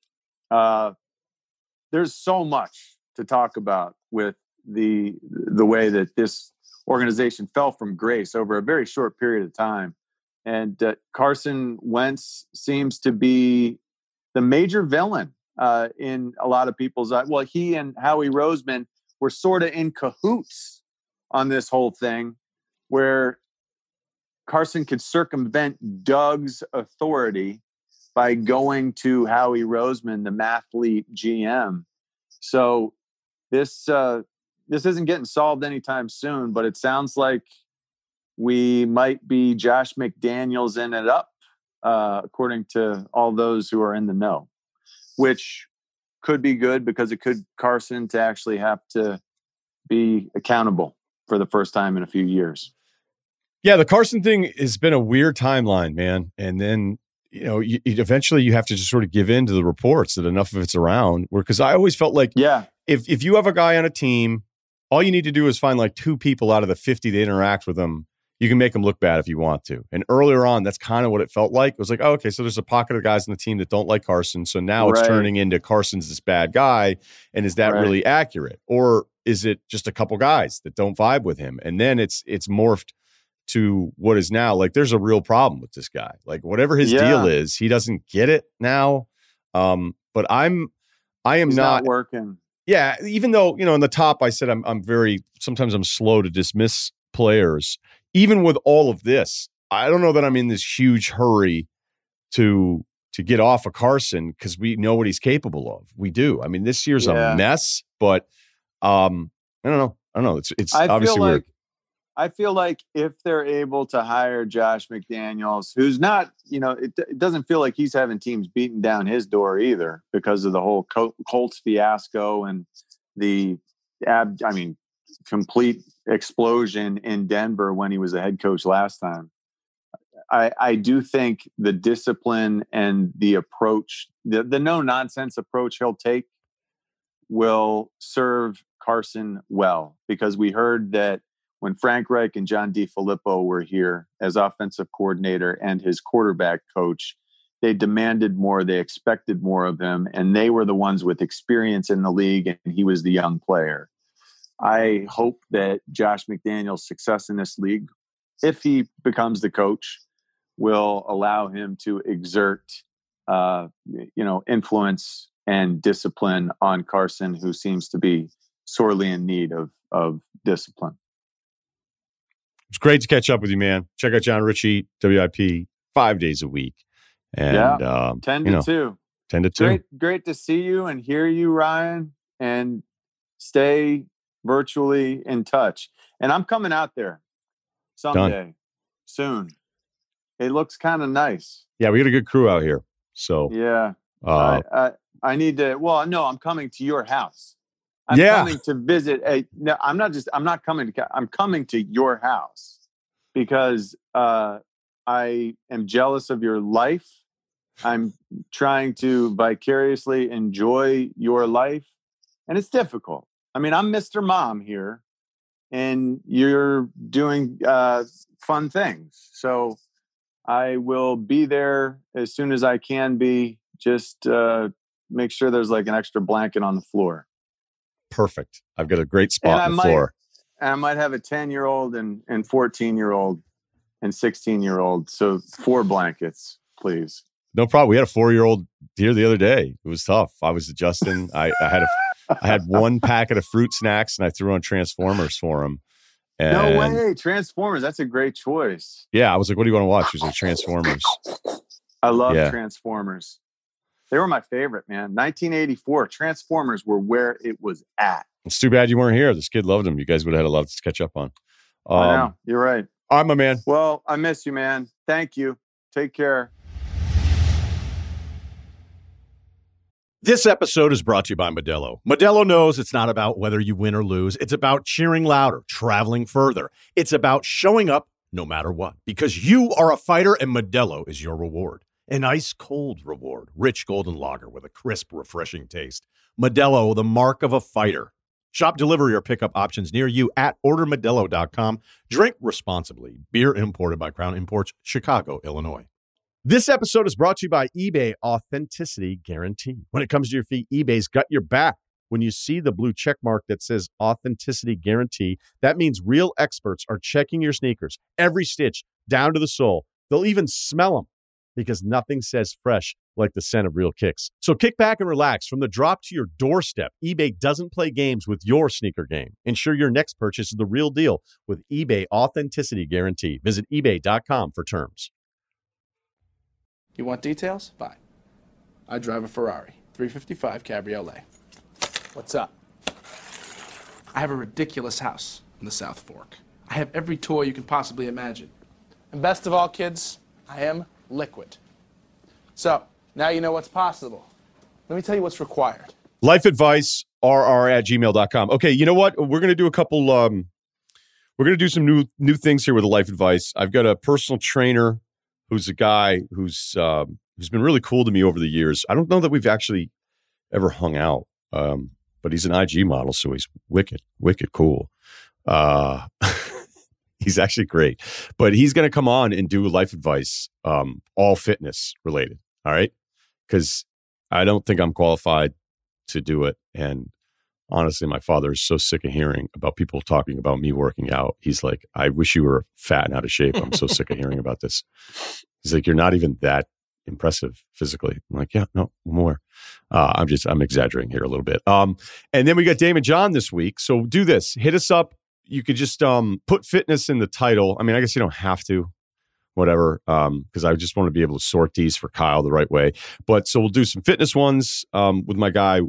There's so much to talk about with the way that this organization fell from grace over a very short period of time. And Carson Wentz seems to be the major villain in a lot of people's eyes. Well, he and Howie Roseman were sort of in cahoots on this whole thing, where Carson could circumvent Doug's authority by going to Howie Roseman, the mathlete GM. So this isn't getting solved anytime soon, but it sounds like we might be Josh McDaniels in it up, according to all those who are in the know, which could be good because it could Carson to actually have to be accountable for the first time in a few years. Yeah, the Carson thing has been a weird timeline, man. And then, eventually you have to just sort of give in to the reports that enough of it's around. Because I always felt like, if you have a guy on a team, all you need to do is find like 2 people out of the 50 that interact with him you can make them look bad if you want to. And earlier on, that's kind of what it felt like. It was like, oh, okay, so there's a pocket of guys on the team that don't like Carson. So now it's turning into Carson's this bad guy. And is that really accurate? Or is it just a couple guys that don't vibe with him? And then it's morphed to what is now like, there's a real problem with this guy. Like whatever his deal is, he doesn't get it now. But I am not working. Yeah. Even though, in the top, I said, sometimes I'm slow to dismiss players. Even with all of this, I don't know that I'm in this huge hurry to get off of Carson because we know what he's capable of. We do. I mean, this year's a mess, but I don't know. It's obviously weird. I feel like if they're able to hire Josh McDaniels, who's not, it doesn't feel like he's having teams beating down his door either because of the whole Colts fiasco and the complete explosion in Denver when he was the head coach last time. I do think the discipline and the approach, the no nonsense approach he'll take will serve Carson well, because we heard that when Frank Reich and John DeFilippo were here as offensive coordinator and his quarterback coach, they demanded more, they expected more of him, and they were the ones with experience in the league, and he was the young player. I hope that Josh McDaniels' success in this league, if he becomes the coach, will allow him to exert, influence and discipline on Carson, who seems to be sorely in need of discipline. It's great to catch up with you, man. Check out John Ritchie, WIP, 5 days a week. And 10 to 2. 10 to 2. Great to see you and hear you, Ryan, and stay virtually in touch. And I'm coming out there someday, soon. It looks kind of nice. Yeah, we got a good crew out here. So yeah, I need to. Well, no, I'm coming to your house. I'm coming to visit. I'm not coming to. I'm coming to your house because I am jealous of your life. I'm trying to vicariously enjoy your life, and it's difficult. I mean, I'm Mr. Mom here, and you're doing fun things. So I will be there as soon as I can be. Just make sure there's like an extra blanket on the floor. Perfect. I've got a great spot on the floor. And I might have a 10-year-old and 14-year-old and 16-year-old. So 4 blankets, please. No problem. We had a 4-year-old here the other day. It was tough. I was adjusting. I had one packet of fruit snacks and I threw on Transformers for him. And no way. Transformers. That's a great choice. Yeah. I was like, what do you want to watch? He was like, Transformers. I love Transformers. They were my favorite, man. 1984. Transformers were where it was at. It's too bad you weren't here. This kid loved them. You guys would have had a lot to catch up on. I know. You're right. All right, my man. Well, I miss you, man. Thank you. Take care. This episode is brought to you by Modelo. Modelo knows it's not about whether you win or lose. It's about cheering louder, traveling further. It's about showing up no matter what, because you are a fighter and Modelo is your reward. An ice-cold reward, rich golden lager with a crisp, refreshing taste. Modelo, the mark of a fighter. Shop delivery or pickup options near you at ordermodelo.com. Drink responsibly. Beer imported by Crown Imports, Chicago, Illinois. This episode is brought to you by eBay Authenticity Guarantee. When it comes to your feet, eBay's got your back. When you see the blue check mark that says Authenticity Guarantee, that means real experts are checking your sneakers, every stitch, down to the sole. They'll even smell them, because nothing says fresh like the scent of real kicks. So kick back and relax. From the drop to your doorstep, eBay doesn't play games with your sneaker game. Ensure your next purchase is the real deal with eBay Authenticity Guarantee. Visit ebay.com for terms. You want details? Fine. I drive a Ferrari 355 Cabriolet. What's up? I have a ridiculous house in the South Fork. I have every toy you can possibly imagine. And best of all, kids, I am liquid. So, now you know what's possible. Let me tell you what's required. Life advice, rr@gmail.com. Okay, you know what? We're going to do a couple, we're going to do some new things here with the life advice. I've got a personal trainer who's a guy who's been really cool to me over the years. I don't know that we've actually ever hung out, but he's an IG model, so he's wicked cool. He's actually great. But he's going to come on and do life advice, all fitness related. All right. Because I don't think I'm qualified to do it. And honestly, my father is so sick of hearing about people talking about me working out. He's like, I wish you were fat and out of shape. I'm so sick of hearing about this. He's like, you're not even that impressive physically. I'm like, yeah, no, more. I'm exaggerating here a little bit. And then we got Daymond John this week. So do this. Hit us up. You could just put fitness in the title. I mean, I guess you don't have to. Whatever, because I just want to be able to sort these for Kyle the right way. But so we'll do some fitness ones with my guy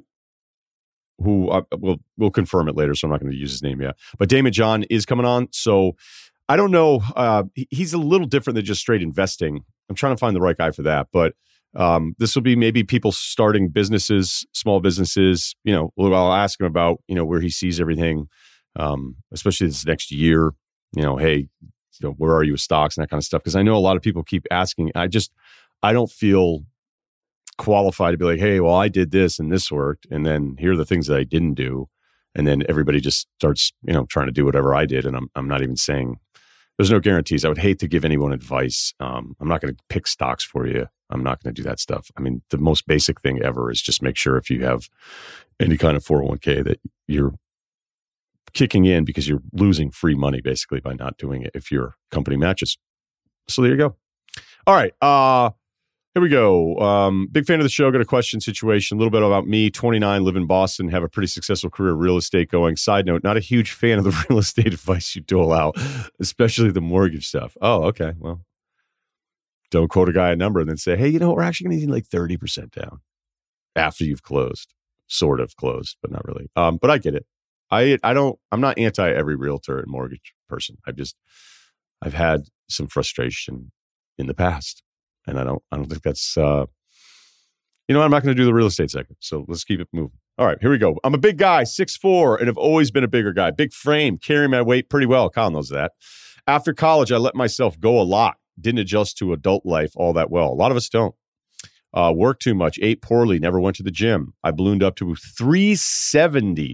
who we'll confirm it later, so I'm not going to use his name yet. But Daymond John is coming on. So I don't know. He's a little different than just straight investing. I'm trying to find the right guy for that. But this will be maybe people starting businesses, small businesses. You know, I'll ask him about, you know, where he sees everything, especially this next year. You know, hey, you know, where are you with stocks and that kind of stuff? Because I know a lot of people keep asking. I don't feel qualified to be like, hey, well, I did this and this worked, and then here are the things that I didn't do, and then everybody just starts, you know, trying to do whatever I did, and I'm not even saying there's no guarantees. I would hate to give anyone advice. I'm not going to pick stocks for you. I'm not going to do that stuff. I mean, the most basic thing ever is just make sure if you have any kind of 401k that you're kicking in, because you're losing free money basically by not doing it if your company matches. So there you go. All right. Here we go. Big fan of the show. Got a question situation. A little bit about me. 29, live in Boston, have a pretty successful career in real estate going. Side note, not a huge fan of the real estate advice you dole out, especially the mortgage stuff. Oh, okay. Well, don't quote a guy a number and then say, hey, you know, we're actually going to need like 30% down after you've closed. Sort of closed, but not really. But I get it. I'm not anti every realtor and mortgage person. I've had some frustration in the past, and I don't think that's, you know, I'm not going to do the real estate segment. So let's keep it moving. All right, here we go. I'm a big guy, 6'4", and have always been a bigger guy. Big frame, carry my weight pretty well. Kyle knows that. After college, I let myself go a lot. Didn't adjust to adult life all that well. A lot of us don't. Worked too much, ate poorly, never went to the gym. I ballooned up to 370.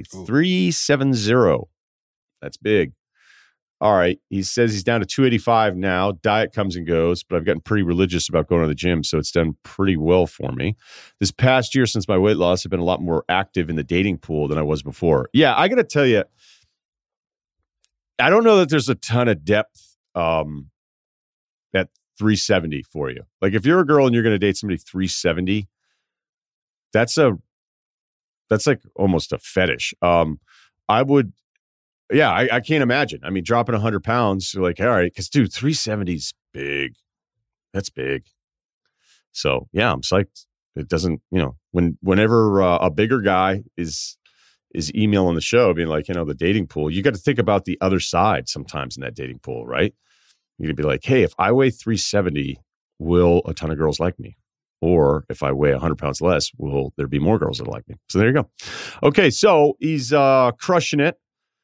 That's big. All right. He says he's down to 285 now. Diet comes and goes, but I've gotten pretty religious about going to the gym, so it's done pretty well for me. This past year, since my weight loss, I've been a lot more active in the dating pool than I was before. Yeah, I got to tell you, I don't know that there's a ton of depth at 370 for you. Like if you're a girl and you're going to date somebody 370, that's like almost a fetish. I can't imagine. I mean, dropping 100 pounds, you're like, all right, because dude, 370 is big. That's big. So yeah, I'm psyched. It doesn't, you know, whenever a bigger guy is emailing the show, being like, you know, the dating pool, you got to think about the other side sometimes in that dating pool, right? You're going to be like, hey, if I weigh 370, will a ton of girls like me? Or if I weigh 100 pounds less, will there be more girls that like me? So there you go. Okay, so he's crushing it.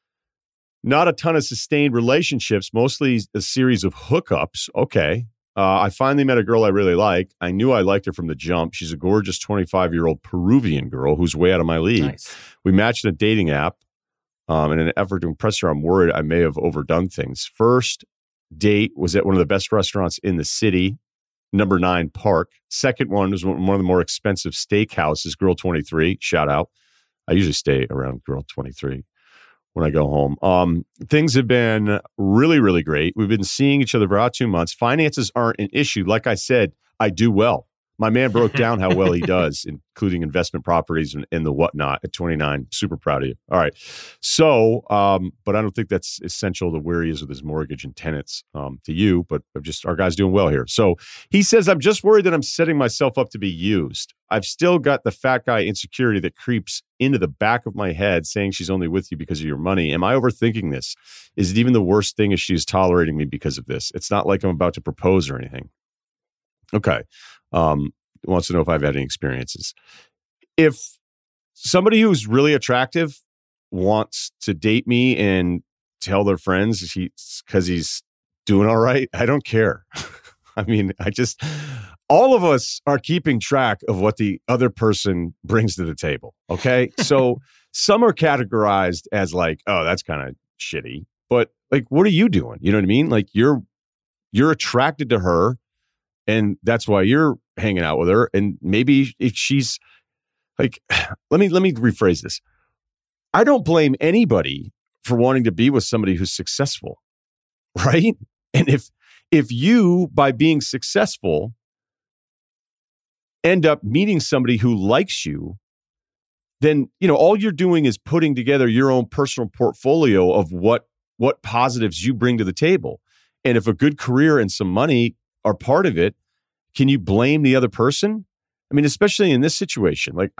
Not a ton of sustained relationships, mostly a series of hookups. Okay. I finally met a girl I really like. I knew I liked her from the jump. She's a gorgeous 25-year-old Peruvian girl who's way out of my league. Nice. We matched in a dating app. In an effort to impress her, I'm worried I may have overdone things. First date was at one of the best restaurants in the city, number 9 Park. Second one was one of the more expensive steakhouses, Grill 23. Shout out. I usually stay around Grill 23 when I go home. Things have been really, really great. We've been seeing each other for about 2 months. Finances aren't an issue. Like I said, I do well. My man broke down how well he does, including investment properties and the whatnot at 29. Super proud of you. All right. So, but I don't think that's essential to where he is with his mortgage and tenants to you, but just our guy's doing well here. So he says, I'm just worried that I'm setting myself up to be used. I've still got the fat guy insecurity that creeps into the back of my head saying she's only with you because of your money. Am I overthinking this? Is it even the worst thing if she's tolerating me because of this? It's not like I'm about to propose or anything. Okay. Wants to know if I've had any experiences. If somebody who's really attractive wants to date me and tell their friends because he's doing all right, I don't care. I mean, all of us are keeping track of what the other person brings to the table. Okay. So some are categorized as like, oh, that's kind of shitty. But like, what are you doing? You know what I mean? Like you're attracted to her and that's why you're hanging out with her. And maybe if she's like, let me rephrase this. I don't blame anybody for wanting to be with somebody who's successful, right? And if you, by being successful, end up meeting somebody who likes you, then, you know, all you're doing is putting together your own personal portfolio of what positives you bring to the table. And if a good career and some money are part of it, can you blame the other person? I mean, especially in this situation, like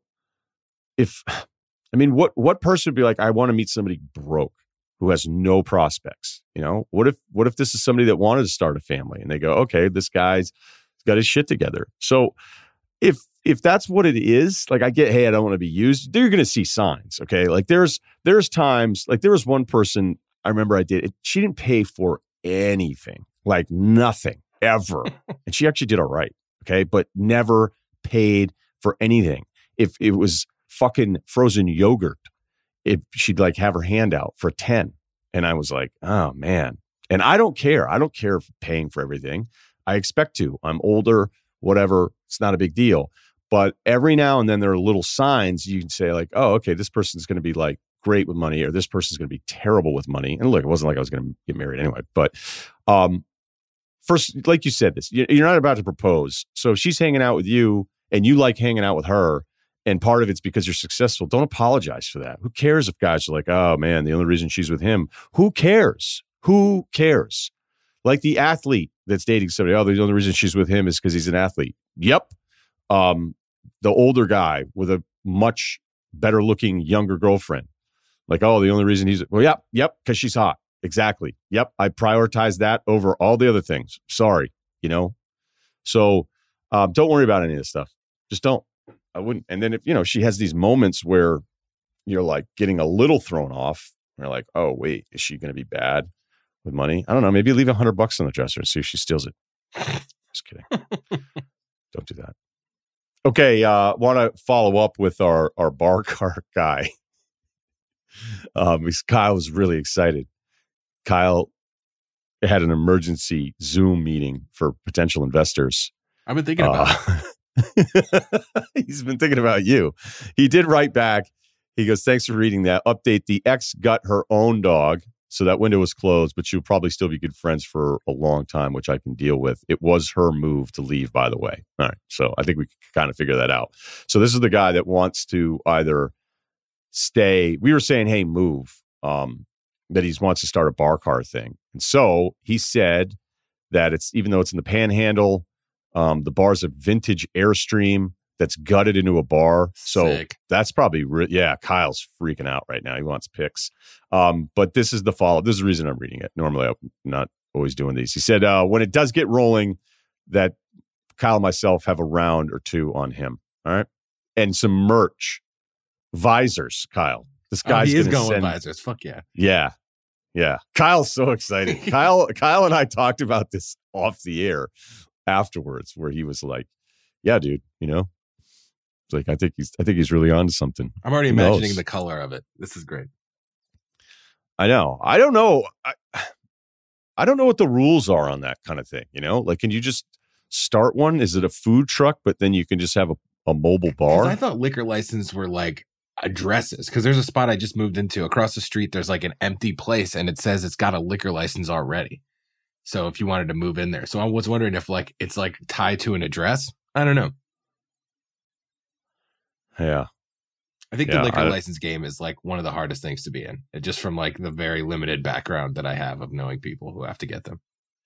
what person would be like, I want to meet somebody broke who has no prospects? You know, what if this is somebody that wanted to start a family and they go, okay, this guy's got his shit together. So if that's what it is, like I get, hey, I don't want to be used. They're going to see signs. Okay. Like there's times, like there was one person I remember she didn't pay for anything, like nothing ever. And she actually did all right. Okay. But never paid for anything. If it was fucking frozen yogurt, she'd like have her hand out for 10. And I was like, oh man. And I don't care. I don't care for paying for everything. I expect to. I'm older, whatever. It's not a big deal. But every now and then there are little signs you can say like, oh, okay, this person's going to be like great with money or this person's going to be terrible with money. And look, it wasn't like I was going to get married anyway. But first, like you said, you're not about to propose. So if she's hanging out with you and you like hanging out with her and part of it's because you're successful, don't apologize for that. Who cares if guys are like, oh man, the only reason she's with him, who cares? Who cares? Like the athlete that's dating somebody, oh, the only reason she's with him is because he's an athlete. Yep. The older guy with a much better looking younger girlfriend. Like, oh, the only reason yep, because she's hot. Exactly. Yep. I prioritize that over all the other things. Sorry, you know? So don't worry about any of this stuff. Just don't. I wouldn't. And then if, you know, she has these moments where you're like getting a little thrown off. You're like, oh, wait, is she going to be bad with money? I don't know. Maybe leave $100 on the dresser and see if she steals it. Just kidding. Don't do that. Okay. Want to follow up with our bar cart guy. Kyle was really excited. Kyle had an emergency Zoom meeting for potential investors. I've been thinking about it. He's been thinking about you. He did write back. He goes, thanks for reading that. Update, the ex got her own dog. So that window was closed, but she'll probably still be good friends for a long time, which I can deal with. It was her move to leave, by the way. All right. So I think we can kind of figure that out. So this is the guy that wants to either stay. We were saying, hey, move. That he wants to start a bar car thing. And so he said that even though it's in the Panhandle, the bar's a vintage Airstream that's gutted into a bar. So Sick. That's probably, Kyle's freaking out right now. He wants pics. But this is the follow-up. This is the reason I'm reading it. Normally, I'm not always doing these. He said, when it does get rolling, that Kyle and myself have a round or two on him. All right. And some merch. Visors, Kyle. This guy's going send, with visors. Fuck yeah. Yeah. Yeah. Kyle's so excited. Kyle and I talked about this off the air afterwards, where he was like, yeah, dude, you know, it's like, I think he's really onto something. I'm already imagining the color of it. This is great. I know. I don't know. I don't know what the rules are on that kind of thing. You know, like, can you just start one? Is it a food truck, but then you can just have a mobile bar? I thought liquor licenses were like addresses, because there's a spot I just moved into across the street. There's like an empty place and it says it's got a liquor license already. So if you wanted to move in there. So I was wondering if like it's like tied to an address. I don't know. Yeah. I think the liquor license game is like one of the hardest things to be in. Just from like the very limited background that I have of knowing people who have to get them.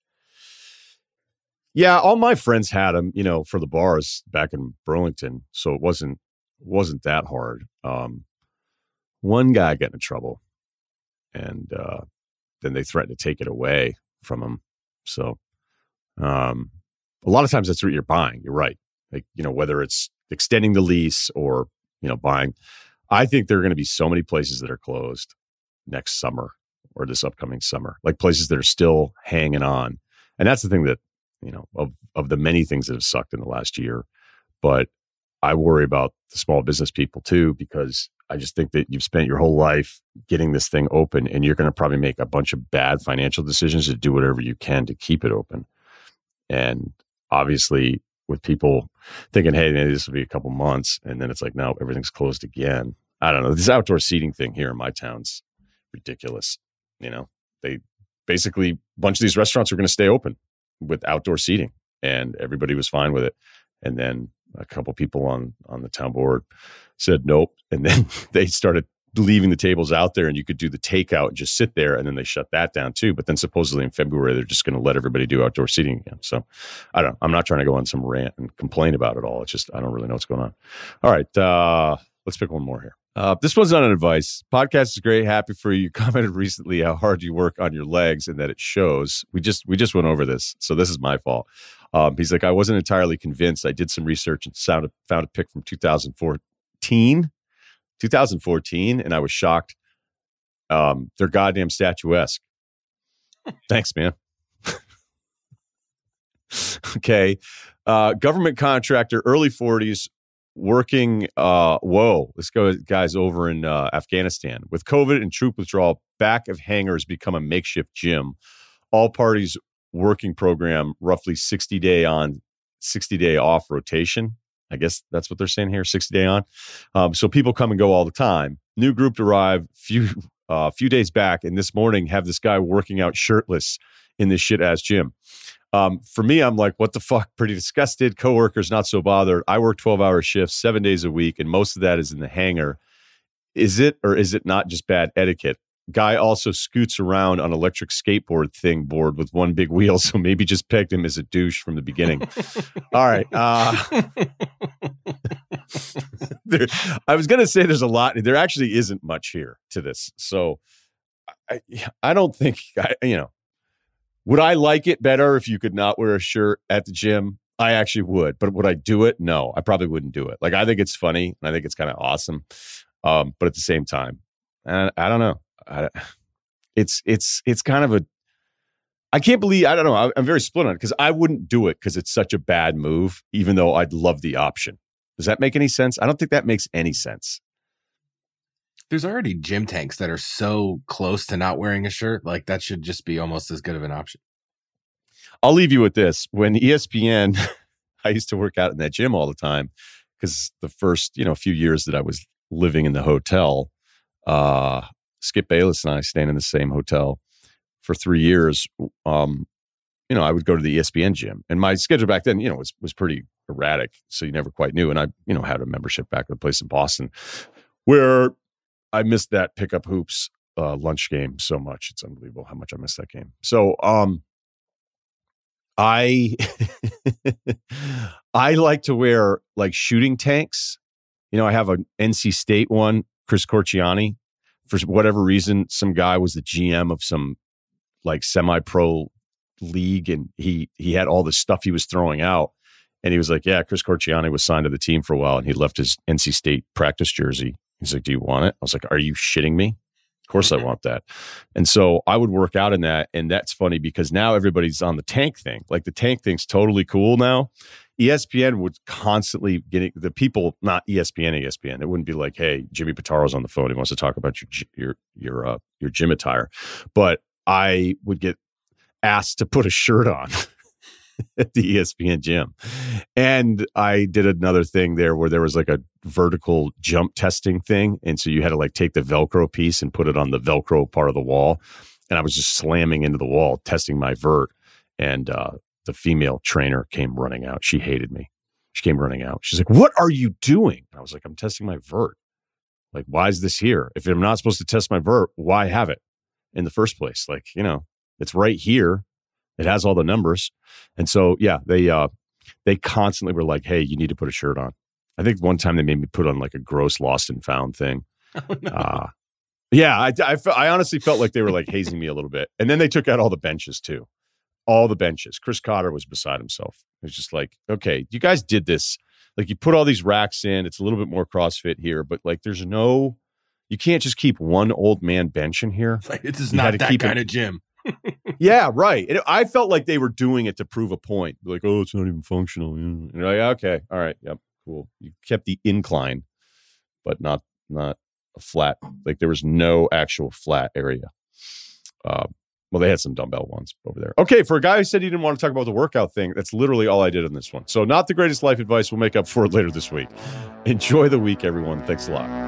Yeah, all my friends had them, you know, for the bars back in Burlington. So it wasn't that hard. One guy got into trouble, and then they threatened to take it away from him. So a lot of times that's what you're buying. You're right. Like, you know, whether it's extending the lease or, you know, buying. I think there are going to be so many places that are closed next summer or this upcoming summer, like places that are still hanging on. And that's the thing that, you know, of the many things that have sucked in the last year. But I worry about the small business people too, because I just think that you've spent your whole life getting this thing open, and you're going to probably make a bunch of bad financial decisions to do whatever you can to keep it open. And obviously, with people thinking, hey, maybe this will be a couple months, and then it's like, no, everything's closed again. I don't know. This outdoor seating thing here in my town's ridiculous. You know, they basically, a bunch of these restaurants are going to stay open with outdoor seating, and everybody was fine with it. And then a couple people on the town board said nope, and then they started leaving the tables out there, and you could do the takeout and just sit there, and then they shut that down too. But then supposedly in February they're just going to let everybody do outdoor seating again. So I'm not trying to go on some rant and complain about it all. It's just I don't really know what's going on. All right, let's pick one more here. This one's not an advice. Podcast is great. Happy for you. You commented recently how hard you work on your legs and that it shows. We just went over this, so this is my fault. He's like, I wasn't entirely convinced. I did some research and found a pic from 2014, and I was shocked. They're goddamn statuesque. Thanks, man. Okay. Government contractor, early 40s, working, this guy's over in Afghanistan. With COVID and troop withdrawal, back of hangars become a makeshift gym. All parties working program, roughly 60-day on, 60-day off rotation. I guess that's what they're saying here, 60-day on. So people come and go all the time. New group arrived few days back, and this morning have this guy working out shirtless in this shit-ass gym. For me, I'm like, what the fuck? Pretty disgusted. Coworkers, not so bothered. I work 12-hour shifts, 7 days a week, and most of that is in the hangar. Is it or is it not just bad etiquette? Guy also scoots around on electric skateboard thing board with one big wheel, so maybe just pegged him as a douche from the beginning. All right. I was going to say there's a lot. There actually isn't much here to this. So I don't think, would I like it better if you could not wear a shirt at the gym? I actually would. But would I do it? No, I probably wouldn't do it. Like, I think it's funny and I think it's kind of awesome. But at the same time, I don't know. It's kind of I can't believe, I don't know. I'm very split on it because I wouldn't do it because it's such a bad move, even though I'd love the option. Does that make any sense? I don't think that makes any sense. There's already gym tanks that are so close to not wearing a shirt. Like, that should just be almost as good of an option. I'll leave you with this. When ESPN, I used to work out in that gym all the time because the first, few years that I was living in the hotel, Skip Bayless and I staying in the same hotel for 3 years. I would go to the ESPN gym, and my schedule back then, was pretty erratic. So you never quite knew. And I, had a membership back at the place in Boston where I missed that Pickup Hoops lunch game so much. It's unbelievable how much I missed that game. So I like to wear like shooting tanks. I have an NC State one, Chris Corchiani. For whatever reason, some guy was the GM of some like semi-pro league, and he had all the stuff he was throwing out. And he was like, yeah, Chris Corchiani was signed to the team for a while, and he left his NC State practice jersey. He's like, do you want it? I was like, are you shitting me? Of course I want that. And so I would work out in that. And that's funny because now everybody's on the tank thing. Like, the tank thing's totally cool now. ESPN would constantly getting the people, not ESPN. It wouldn't be like, hey, Jimmy Pitaro's on the phone. He wants to talk about your gym attire. But I would get asked to put a shirt on at the ESPN gym. And I did another thing there where there was like a vertical jump testing thing. And so you had to like take the Velcro piece and put it on the Velcro part of the wall. And I was just slamming into the wall, testing my vert. And the female trainer came running out. She hated me. She came running out. She's like, what are you doing? I was like, I'm testing my vert. Like, why is this here? If I'm not supposed to test my vert, why have it in the first place? Like, it's right here. It has all the numbers. And so, yeah, they constantly were like, hey, you need to put a shirt on. I think one time they made me put on like a gross lost and found thing. Oh, no. Yeah, I honestly felt like they were like hazing me a little bit. And then they took out all the benches too. All the benches. Chris Cotter was beside himself. It was just like, okay, you guys did this. Like, you put all these racks in. It's a little bit more CrossFit here, but like, you can't just keep one old man bench in here. Like, this is not that kind of gym. Yeah, right. I felt like they were doing it to prove a point. Like, oh, it's not even functional. And you're like, okay, all right, yep, cool. You kept the incline, but not a flat, like there was no actual flat area. Well, they had some dumbbell ones over there. Okay, for a guy who said he didn't want to talk about the workout thing, that's literally all I did on this one. So not the greatest life advice. We'll make up for it later this week. Enjoy the week, everyone. Thanks a lot.